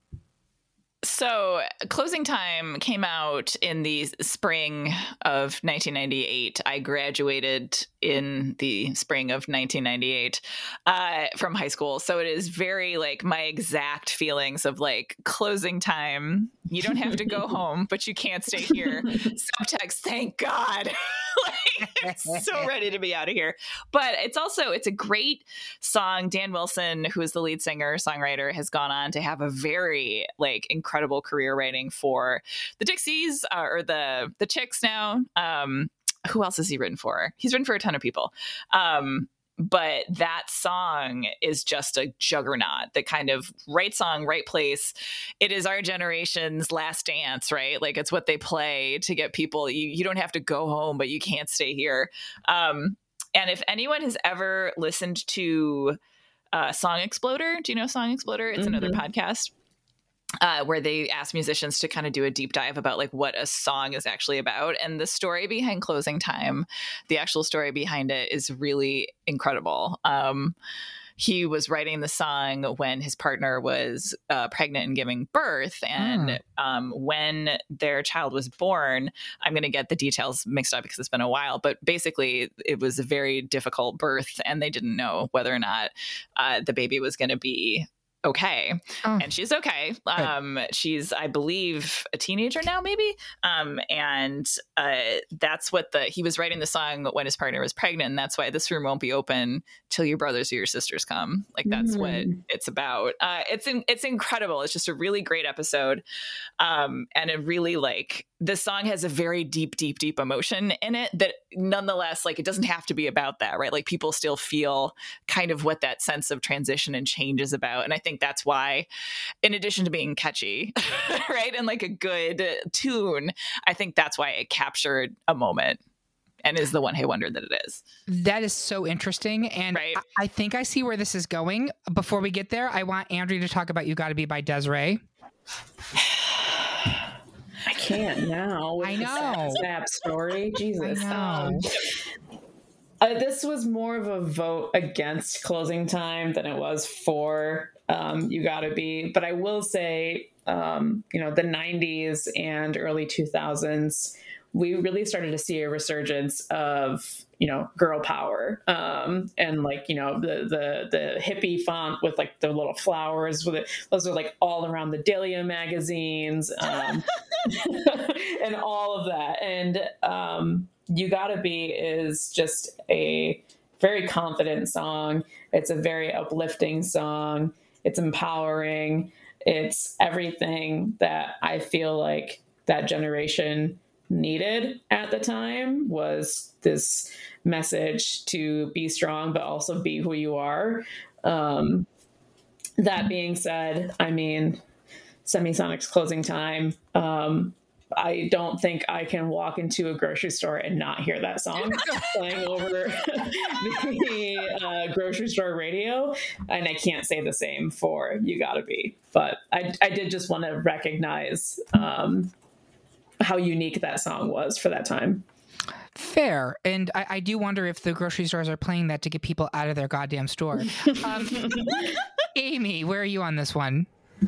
So Closing Time came out in the spring of 1998. I graduated in the spring of 1998 from high school. So it is very like my exact feelings of like closing time. You don't have to go home, but you can't stay here. Subtext, thank God. Like, so ready to be out of here. But it's a great song. Dan Wilson, who is the lead singer, songwriter, has gone on to have a very like incredible career writing for the Dixies or the Chicks now. Who else has he written for? He's written for a ton of people. But that song is just a juggernaut, the kind of right song, right place. It is our generation's last dance, right? Like, it's what they play to get people. You don't have to go home, but you can't stay here. And if anyone has ever listened to Song Exploder, do you know Song Exploder? It's another podcast. Where they ask musicians to kind of do a deep dive about like what a song is actually about. And the story behind Closing Time, the actual story behind it, is really incredible. he was writing the song when his partner was pregnant and giving birth. And when their child was born, I'm going to get the details mixed up because it's been a while, but basically it was a very difficult birth and they didn't know whether or not the baby was going to be okay. And she's okay. She's, I believe, a teenager now, maybe. And that's what he was writing the song when his partner was pregnant. And that's why this room won't be open till your brothers or your sisters come. Like, that's what it's about. It's incredible. It's just a really great episode. And it really, like, this song has a very deep, deep, deep emotion in it that nonetheless, like, it doesn't have to be about that, right? Like, people still feel kind of what that sense of transition and change is about. And I think that's why, in addition to being catchy, right, and like a good tune, I think that's why it captured a moment and is the one hit wonder that it is. That is so interesting. And right. I think I see where this is going. Before we get there, I want Andrea to talk about You Gotta Be by Des'ree. I can't now. I know. Snap story. Jesus. I know. This was more of a vote against Closing Time than it was for You Gotta Be. But I will say, the 90s and early 2000s, we really started to see a resurgence of, girl power. And like, the hippie font with like the little flowers with it. Those are like all around the Delia magazines and all of that. And You Gotta Be is just a very confident song. It's a very uplifting song. It's empowering. It's everything that I feel like that generation needed at the time, was this message to be strong, but also be who you are. That being said, I mean, Semisonic's Closing Time, I don't think I can walk into a grocery store and not hear that song playing over the grocery store radio. And I can't say the same for You Gotta Be. But I did just want to recognize how unique that song was for that time. Fair. And I do wonder if the grocery stores are playing that to get people out of their goddamn store. Amy, where are you on this one?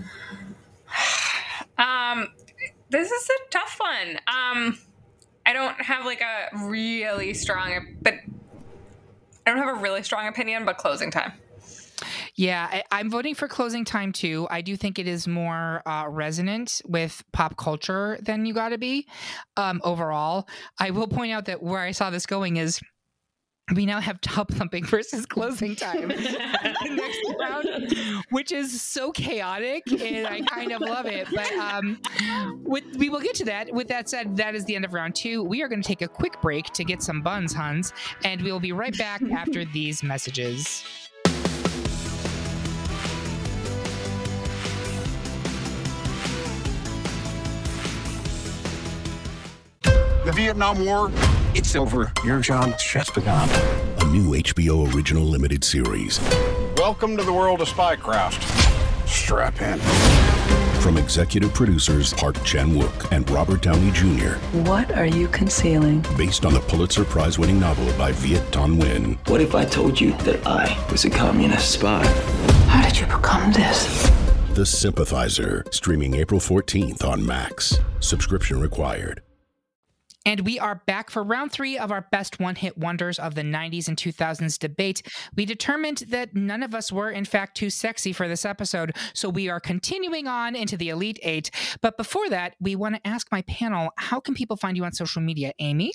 This is a tough one. I don't have like a really strong, but I don't have a really strong opinion, but Closing Time. Yeah, I'm voting for Closing Time too. I do think it is more resonant with pop culture than You Gotta Be overall. I will point out that where I saw this going is we now have Tub Thumping versus Closing Time the next round, which is so chaotic, and I kind of love it. But we will get to that. With that said, that is the end of round 2. We are going to take a quick break to get some buns, Huns, and we will be right back after these messages. The Vietnam War, it's over. Your job's just begun. A new HBO original limited series. Welcome to the world of spycraft. Strap in. From executive producers Park Chan-wook and Robert Downey Jr. What are you concealing? Based on the Pulitzer Prize-winning novel by Viet Thanh Nguyen. What if I told you that I was a communist spy? How did you become this? The Sympathizer, streaming April 14th on Max. Subscription required. And we are back for round 3 of our best one-hit wonders of the 90s and 2000s debate. We determined that none of us were, in fact, too sexy for this episode, so we are continuing on into the Elite 8. But before that, we want to ask my panel, how can people find you on social media? Amy?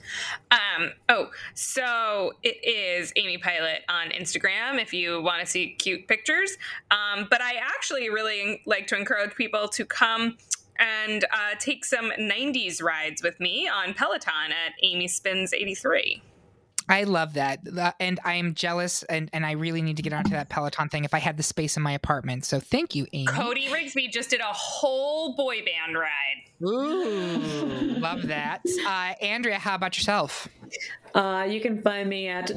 So it is Amy Pilot on Instagram if you want to see cute pictures. But I actually really like to encourage people to come and take some 90s rides with me on Peloton at Amy Spins 83. I love that. And I am jealous, and I really need to get onto that Peloton thing if I had the space in my apartment. So thank you, Amy. Cody Rigsby just did a whole boy band ride. Ooh, love that. Andrea, how about yourself? You can find me at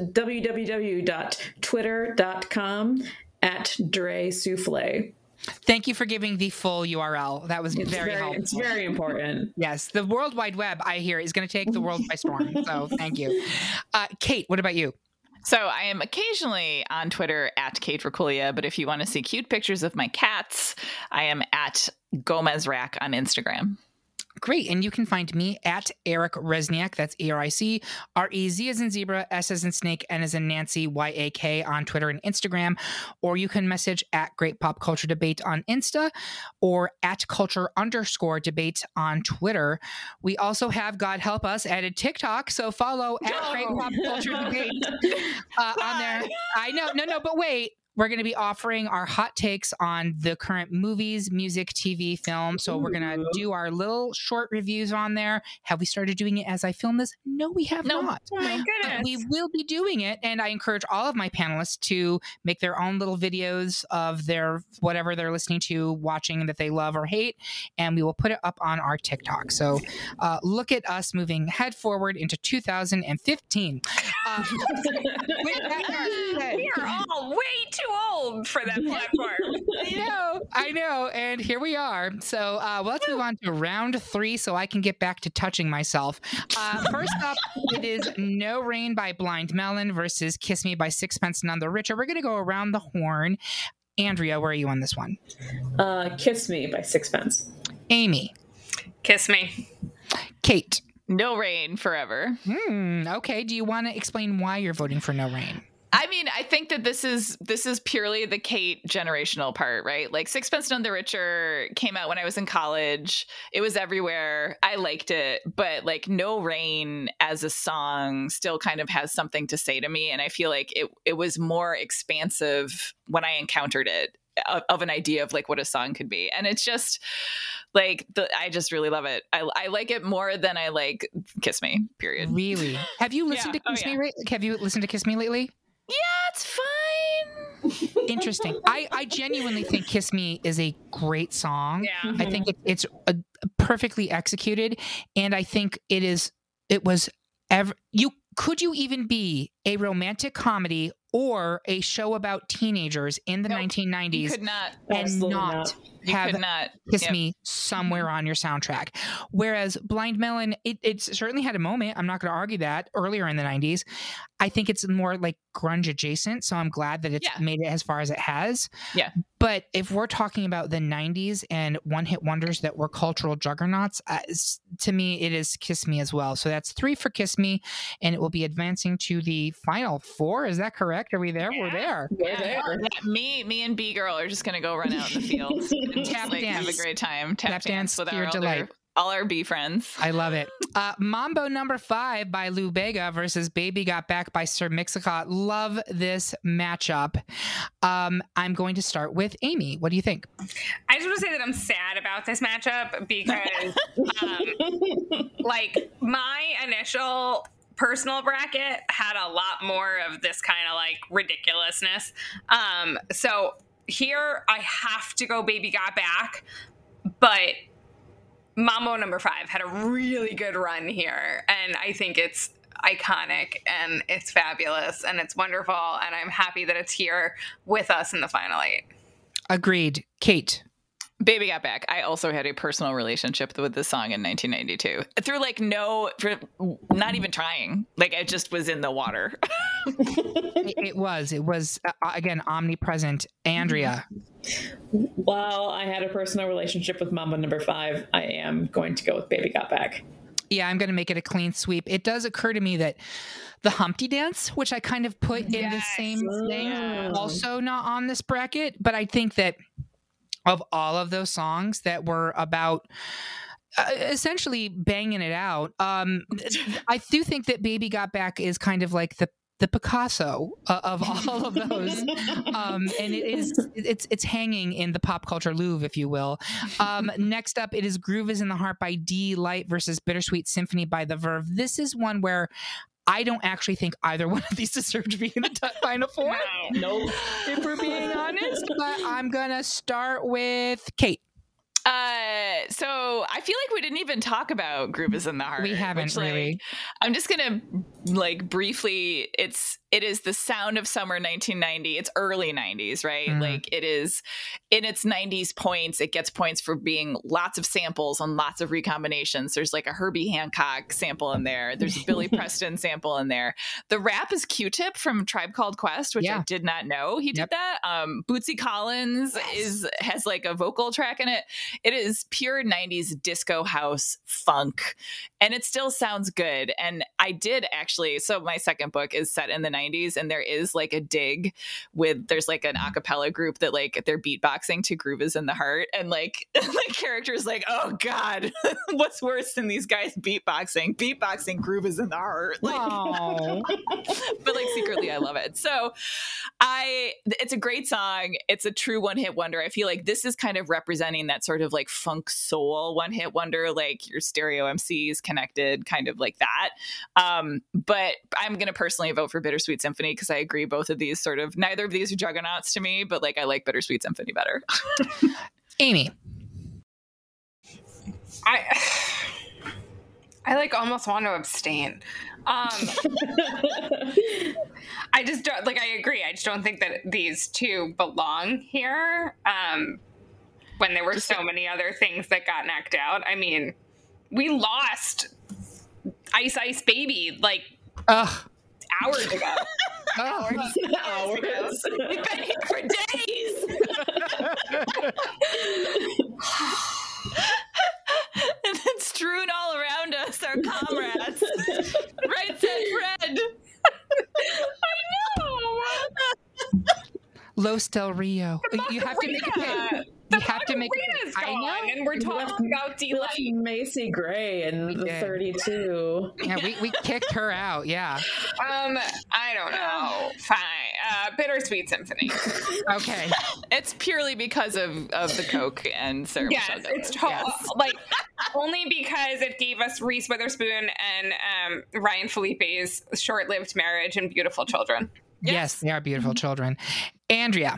www.twitter.com @DreSouffle. Thank you for giving the full URL. That was very helpful. It's very important. Yes, the World Wide Web, I hear, is going to take the world by storm. So thank you. Kate, what about you? So I am occasionally on Twitter at Kate Rakulia, but if you want to see cute pictures of my cats, I am at Gomez Rack on Instagram. Great. And you can find me at Eric Rezniak. That's ERIC. REZ as in zebra, S as in snake, N as in Nancy, YAK on Twitter and Instagram. Or you can message at Great Pop Culture Debate on Insta or at culture_debate on Twitter. We also have, God help us, added TikTok. So follow at Great Pop Culture Debate on there. I know. No, but wait. We're going to be offering our hot takes on the current movies, music, TV, film. So we're going to do our little short reviews on there. Have we started doing it as I film this? No, we have not. Oh my goodness. We will be doing it. And I encourage all of my panelists to make their own little videos of their whatever they're listening to, watching that they love or hate. And we will put it up on our TikTok. So look at us moving head forward into 2015. We are all way too old for that platform. I know. And here we are. So let's move on to round 3 so I can get back to touching myself. First up, it is No Rain by Blind Melon versus Kiss Me by Sixpence None the Richer. We're going to go around the horn. Andrea, where are you on this one? Kiss Me by Sixpence. Amy. Kiss Me. Kate. No Rain forever. Okay. Do you want to explain why you're voting for No Rain? I mean, I think that this is purely the Kate generational part, right? Like Sixpence None the Richer came out when I was in college. It was everywhere. I liked it, but like No Rain as a song still kind of has something to say to me. And I feel like it was more expansive when I encountered it of an idea of like what a song could be. And it's just like, I just really love it. I like it more than I like Kiss Me, period. Really? Have you listened to Kiss Me? Have you listened to Kiss Me lately? Yeah, it's fine. Interesting. I genuinely think Kiss Me is a great song. Yeah. I think it's perfectly executed. And I think could you even be a romantic comedy or a show about teenagers in the 1990s You could not. and not have Kiss Me somewhere on your soundtrack? Whereas Blind Melon, it certainly had a moment. I'm not going to argue that earlier in the 90s. I think it's more like grunge adjacent. So I'm glad that it's made it as far as it has. Yeah. But if we're talking about the 90s and one-hit wonders that were cultural juggernauts, to me, it is Kiss Me as well. So that's 3 for Kiss Me, and it will be advancing to the final 4. Is that correct? Are we there? Yeah. We're there. We're there. Me and B Girl are just going to go run out in the field and Tap just, dance. have a great time. Tap dance with to your delight. all our B friends. I love it. Mambo number 5 by Lou Bega versus Baby Got Back by Sir Mix-a-Lot. Love this matchup. I'm going to start with Amy. What do you think? I just want to say that I'm sad about this matchup because, like, my initial personal bracket had a lot more of this kind of like ridiculousness. So here I have to go Baby Got Back, but Mambo number 5 had a really good run here, and I think it's iconic and it's fabulous and it's wonderful, and I'm happy that it's here with us in the final 8. Agreed. Kate. Baby Got Back. I also had a personal relationship with this song in 1992 through not even trying. Like it just was in the water. It was again, omnipresent. Andrea. While I had a personal relationship with Mambo number 5, I am going to go with Baby Got Back. Yeah, I'm going to make it a clean sweep. It does occur to me that the Humpty Dance, which I kind of put in the same thing, also not on this bracket, but I think that of all of those songs that were about essentially banging it out, I do think that Baby Got Back is kind of like the Picasso of all of those, and it's hanging in the pop culture Louvre, if you will. Next up, it is "Groove Is in the Heart" by D Light versus "Bittersweet Symphony" by The Verve. This is one where I don't actually think either one of these deserve to be in the final 4. Nope. If we're being honest, but I'm gonna start with Kate. So I feel like we didn't even talk about Groove is in the Heart. We haven't which, really. I'm just gonna briefly. It is the sound of summer 1990. It's early 90s, right? Like it is in its 90s points. It gets points for being lots of samples and lots of recombinations. There's like a Herbie Hancock sample in there. There's a Billy Preston sample in there. The rap is Q-Tip from Tribe Called Quest, which I did not know he did that. Bootsy Collins has like a vocal track in it. It is pure 90s disco house funk, and it still sounds good. And I did actually, so my second book is set in the 90s, and there is like a dig there's like an a cappella group that like they're beatboxing to Groove is in the Heart, and like the character's like, oh God, what's worse than these guys beatboxing Groove is in the Heart. Like, but like secretly I love it. So it's a great song. It's a true one-hit wonder. I feel like this is kind of representing that sort of like funk soul one-hit wonder, like your Stereo MCs Connected, kind of like that. But I'm going to personally vote for Bittersweet Symphony because I agree both of these neither of these are juggernauts to me, but like I like Bittersweet Symphony better. Amy. I like almost want to abstain. I just don't I agree. I just don't think that these two belong here. When there were so many other things that got knocked out. I mean, we lost Ice Ice Baby hours ago. Hours. We've been here for days. And then strewn all around us are comrades. Right, said Fred. I know. Los Del Rio. You have to make a pick. You have to make it. I know. And we're talking about Delight. Macy Gray in the 32. Yeah, we kicked her out. Yeah. I don't know. Fine. Bittersweet Symphony. Okay. It's purely because of the Coke and Sarah Michelle Gellar. It's only because it gave us Reese Witherspoon and Ryan Felipe's short-lived marriage and beautiful children. Yes, they are beautiful children. Andrea.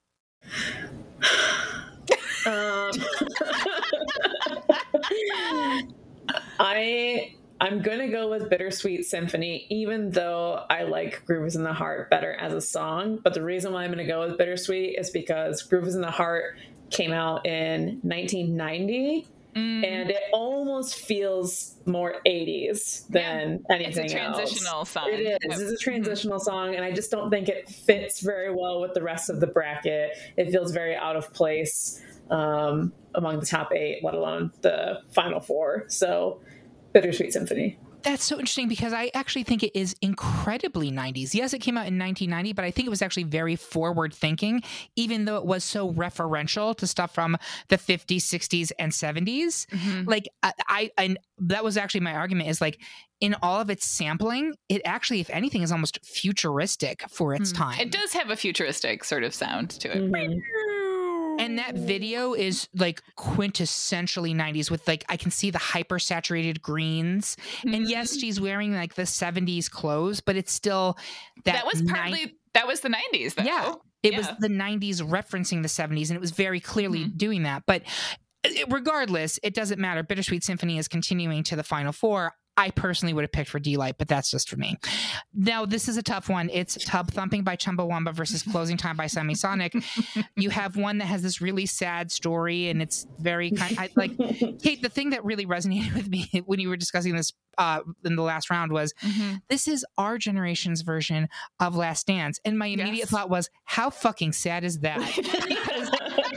I'm going to go with Bittersweet Symphony, even though I like Groove is in the Heart better as a song. But the reason why I'm going to go with Bittersweet is because Groove is in the Heart came out in 1990. And it almost feels more 80s than anything else. It's a transitional song. It is. It's a transitional song, and I just don't think it fits very well with the rest of the bracket. It feels very out of place among the top 8, let alone the final 4. So, Bittersweet Symphony. That's so interesting because I actually think it is incredibly 90s. Yes, it came out in 1990, but I think it was actually very forward thinking, even though it was so referential to stuff from the 50s, 60s, and 70s. Mm-hmm. Like I that was actually my argument is like in all of its sampling, it actually, if anything, is almost futuristic for its time. It does have a futuristic sort of sound to it. Mm-hmm. And that video is like quintessentially 90s with like, I can see the hyper saturated greens. Mm-hmm. And yes, she's wearing like the 70s clothes, but it's still that was the 90s though. Yeah. It was the 90s referencing the 70s, and it was very clearly doing that. But regardless, it doesn't matter. Bittersweet Symphony is continuing to the final 4. I personally would have picked for Delight, but that's just for me. Now, this is a tough one. It's Tub Thumping by Chumbawamba versus Closing Time by Semisonic. You have one that has this really sad story, and it's very Kate, the thing that really resonated with me when you were discussing this in the last round was this is our generation's version of Last Dance. And my immediate thought was, how fucking sad is that? Because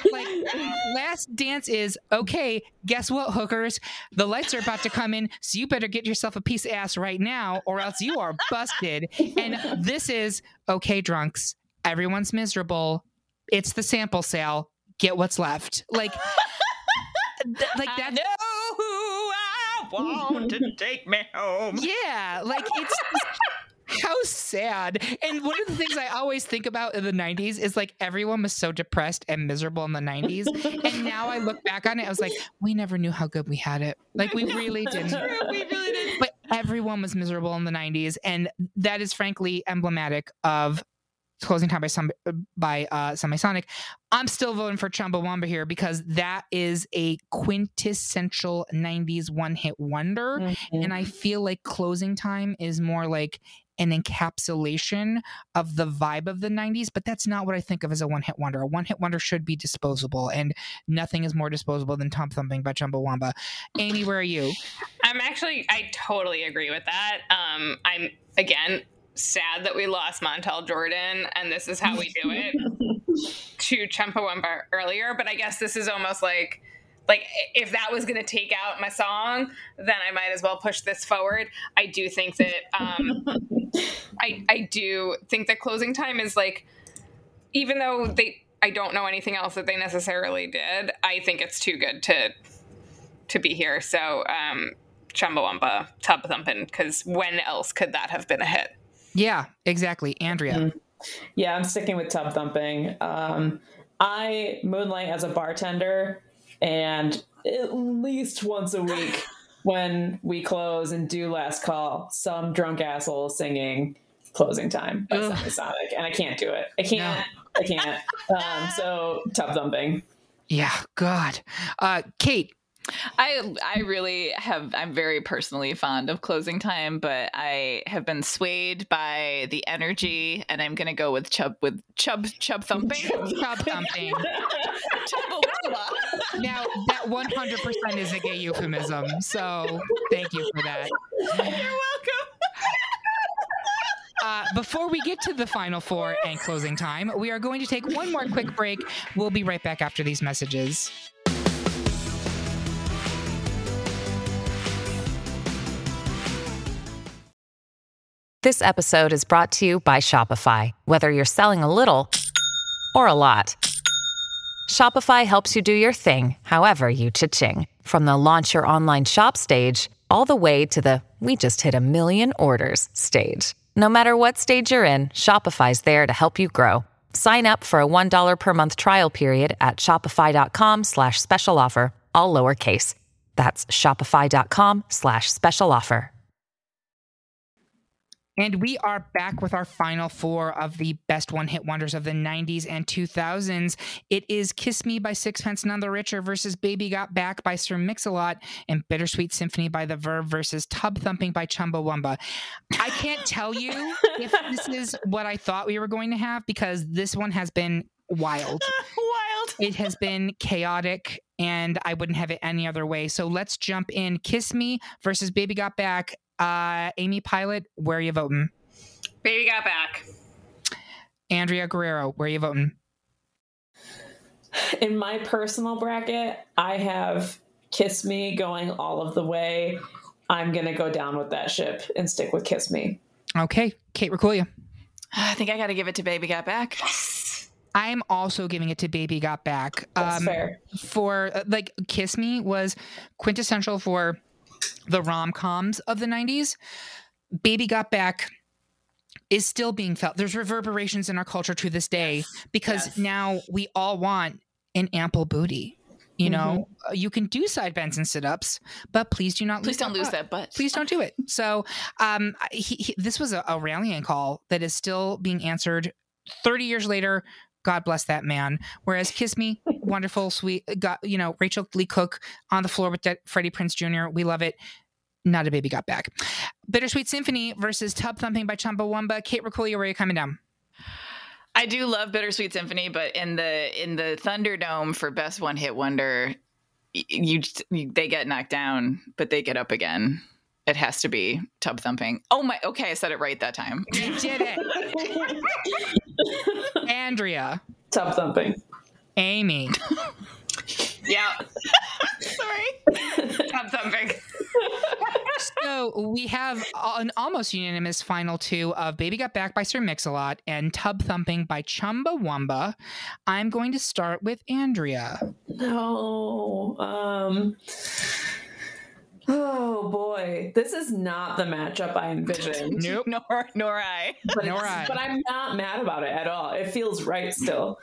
Last Dance is, okay, guess what, hookers? The lights are about to come in, so you better get yourself a piece of ass right now, or else you are busted. And this is, okay, drunks, everyone's miserable. It's the sample sale. Get what's left. Like that's... I know who I want to take me home. Yeah, like it's... How sad. And one of the things I always think about in the 90s is like everyone was so depressed and miserable in the 90s. And now I look back on it, I was like, we never knew how good we had it. Like we really didn't. We really didn't. But everyone was miserable in the 90s. And that is frankly emblematic of Closing Time by Semisonic. I'm still voting for Chumbawamba here because that is a quintessential 90s one-hit wonder. Mm-hmm. And I feel like Closing Time is more like an encapsulation of the vibe of the 90s, but that's not what I think of as a one-hit wonder. A one-hit wonder should be disposable, and nothing is more disposable than Tub Thumping by Chumbawamba. Amy, where are you? I totally agree with that. I'm, again, sad that we lost Montel Jordan, and this is how we do it to Chumbawamba earlier, but I guess this is almost like if that was going to take out my song, then I might as well push this forward. I do think that I do think that Closing Time is like, even though I don't know anything else that they necessarily did, I think it's too good to be here. So Chumbawamba, Tub Thumpin', because when else could that have been a hit? Yeah, exactly. Andrea. Mm-hmm. Yeah, I'm sticking with Tub Thumping. I moonlight as a bartender, and at least once a week when we close and do last call, some drunk asshole singing Closing Time by Semisonic, and I can't do it. I can't. So Tub Thumping. Yeah, God. Kate. I'm very personally fond of Closing Time, but I have been swayed by the energy, and I'm gonna go with Chub Thumping. Chub Thumping. Now that 100% is a gay euphemism, so thank you for that. You're welcome. Before we get to the final four and Closing Time, we are going to take one more quick break. We'll be right back after these messages. This episode is brought to you by Shopify. Whether you're selling a little or a lot, Shopify helps you do your thing, however you cha-ching. From the launch your online shop stage, all the way to the we just hit 1 million orders stage. No matter what stage you're in, Shopify's there to help you grow. Sign up for a $1 per month trial period at shopify.com/special offer, all lowercase. That's shopify.com/special offer. And we are back with our final four of the best one-hit wonders of the 90s and 2000s. It is Kiss Me by Sixpence None the Richer versus Baby Got Back by Sir Mix-a-Lot, and Bittersweet Symphony by The Verve versus Tub Thumping by Chumbawamba. I can't tell you if this is what I thought we were going to have, because this one has been wild. It has been chaotic, and I wouldn't have it any other way. So let's jump in. Kiss Me versus Baby Got Back. Amy Pilot, where are you voting? Baby Got Back. Andrea Guerrero, where are you voting? In my personal bracket, I have Kiss Me going all of the way. I'm going to go down with that ship and stick with Kiss Me. Okay. Kate Reculia. I think I got to give it to Baby Got Back. I'm also giving it to Baby Got Back. That's fair. For, Kiss Me was quintessential for the rom-coms of the 90s. Baby Got Back is still being felt. There's reverberations in our culture to this day, because now we all want an ample booty. You know, you can do side bends and sit-ups, but please do not lose that butt. Please don't do it. So this was a rallying call that is still being answered 30 years later. God bless that man. Whereas Kiss Me, wonderful, sweet, Rachel Lee Cook on the floor with Freddie Prinze Jr. We love it. Not a Baby Got Back. Bittersweet Symphony versus Tub Thumping by Chumbawamba. Kate Reculia, where are you coming down? I do love Bittersweet Symphony, but in the Thunderdome for Best One Hit Wonder, they get knocked down, but they get up again. It has to be Tub Thumping. Oh my! Okay, I said it right that time. You did it. Andrea. Tub Thumping. Amy. Yeah. Sorry. Tub Thumping. So we have an almost unanimous final two of Baby Got Back by Sir Mix-a-Lot and Tub Thumping by Chumbawamba. I'm going to start with Andrea. No. Oh boy, this is not the matchup I envisioned. Nope. Nor I. But I'm not mad about it at all. It feels right still.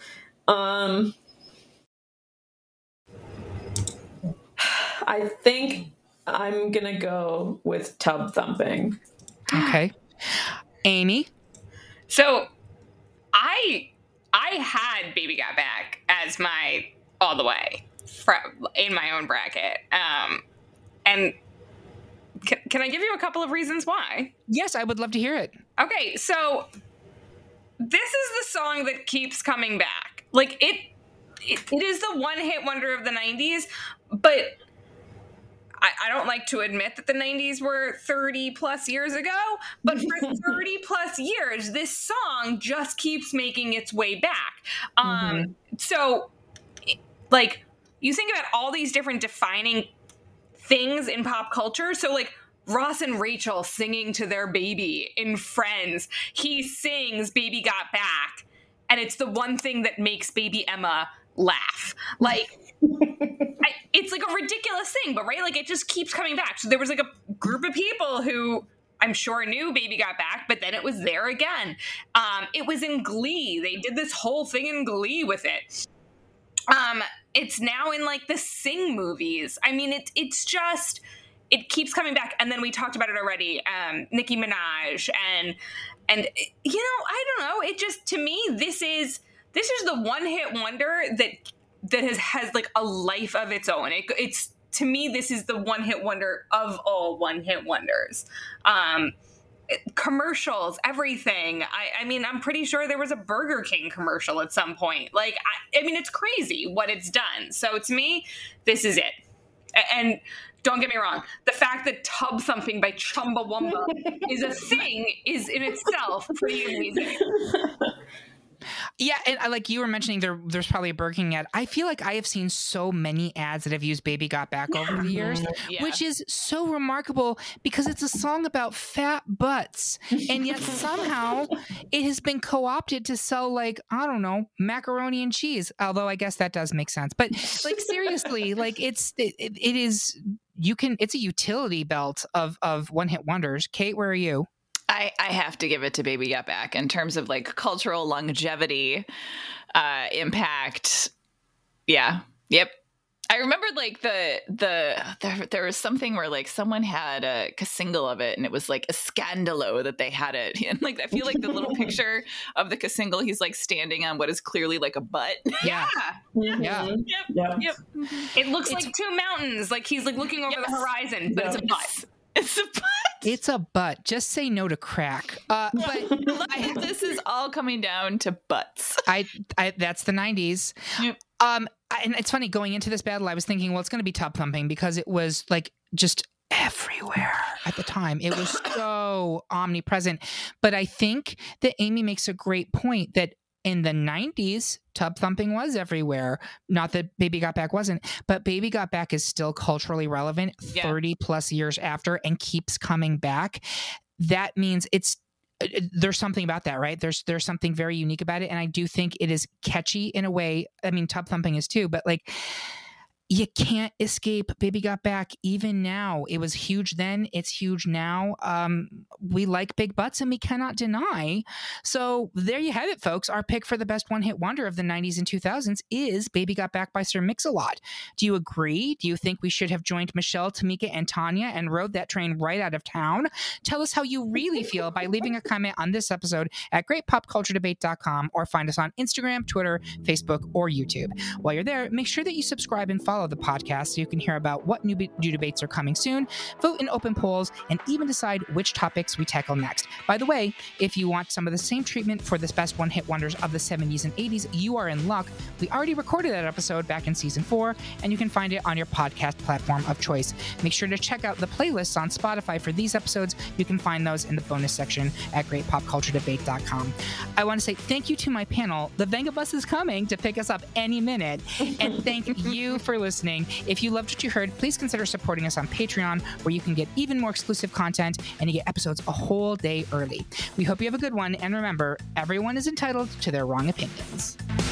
I think I'm gonna go with Tub Thumping. Okay. Amy? So I had Baby Got Back as my all the way in my own bracket. And can I give you a couple of reasons why? Yes, I would love to hear it. Okay, so this is the song that keeps coming back. Like, it is the one-hit wonder of the 90s, but I don't like to admit that the 90s were 30 plus years ago, but for 30 plus years, this song just keeps making its way back. So, like, you think about all these different defining things in pop culture. So, like, Ross and Rachel singing to their baby in Friends. He sings Baby Got Back, and it's the one thing that makes baby Emma laugh. Like, it's like a ridiculous thing, but right, like, it just keeps coming back. So there was like a group of people who I'm sure knew Baby Got Back, but then it was there again. It was in Glee. They did this whole thing in Glee with it. It's now in like the Sing movies. I mean, it's just, it keeps coming back. And then we talked about it already. Nicki Minaj and you know, I don't know. It just, to me, this is the one hit wonder that has like a life of its own. It's to me, this is the one hit wonder of all one hit wonders. Commercials, everything. I mean, I'm pretty sure there was a Burger King commercial at some point. Like, I mean, it's crazy what it's done. So to me, this is it. And don't get me wrong, the fact that Tub Thumping by Chumbawamba is a thing is in itself pretty amazing. Yeah, and like you were mentioning, there's probably a Burger King ad. I feel like I have seen so many ads that have used Baby Got Back over the years, which is so remarkable because it's a song about fat butts, and yet somehow it has been co-opted to sell, like, I don't know, macaroni and cheese. Although I guess that does make sense, but like, seriously, like, it is, it's a utility belt of one hit wonders. Kate, where are you? I have to give it to Baby Got Back in terms of like cultural longevity, impact. Yeah. Yep. I remembered like there was something where like someone had a single of it and it was like a scandalo that they had it. And like, I feel like the little picture of the single, he's like standing on what is clearly like a butt. Yeah. Yeah. Yep. It looks like two mountains. Like he's like looking over the horizon, but it's a butt. It's a butt. It's a butt. Just say no to crack. But this is all coming down to butts. That's the 90s. Yep. And it's funny, going into this battle, I was thinking, well, it's going to be Tub Thumping because it was like just everywhere at the time. It was so omnipresent. But I think that Amy makes a great point that in the 90s, Tub Thumping was everywhere. Not that Baby Got Back wasn't, but Baby Got Back is still culturally relevant 30 plus years after and keeps coming back. That means there's something about that, right? There's something very unique about it. And I do think it is catchy in a way. I mean, Tub Thumping is too, but like, you can't escape Baby Got Back even now. It was huge then. It's huge now. We like big butts and we cannot deny. So there you have it, folks. Our pick for the best one-hit wonder of the 90s and 2000s is Baby Got Back by Sir Mix-a-Lot. Do you agree? Do you think we should have joined Michelle, Tamika, and Tanya and rode that train right out of town? Tell us how you really feel by leaving a comment on this episode at greatpopculturedebate.com or find us on Instagram, Twitter, Facebook, or YouTube. While you're there, make sure that you subscribe and follow the podcast so you can hear about what new debates are coming soon, vote in open polls, and even decide which topics we tackle next. By the way, if you want some of the same treatment for this best one-hit wonders of the 70s and 80s, you are in luck. We already recorded that episode back in season 4, and you can find it on your podcast platform of choice. Make sure to check out the playlists on Spotify for these episodes. You can find those in the bonus section at greatpopculturedebate.com. I want to say thank you to my panel. The Venga Bus is coming to pick us up any minute, and thank you for listening. If you loved what you heard, please consider supporting us on Patreon, where you can get even more exclusive content and you get episodes a whole day early. We hope you have a good one, and remember, everyone is entitled to their wrong opinions.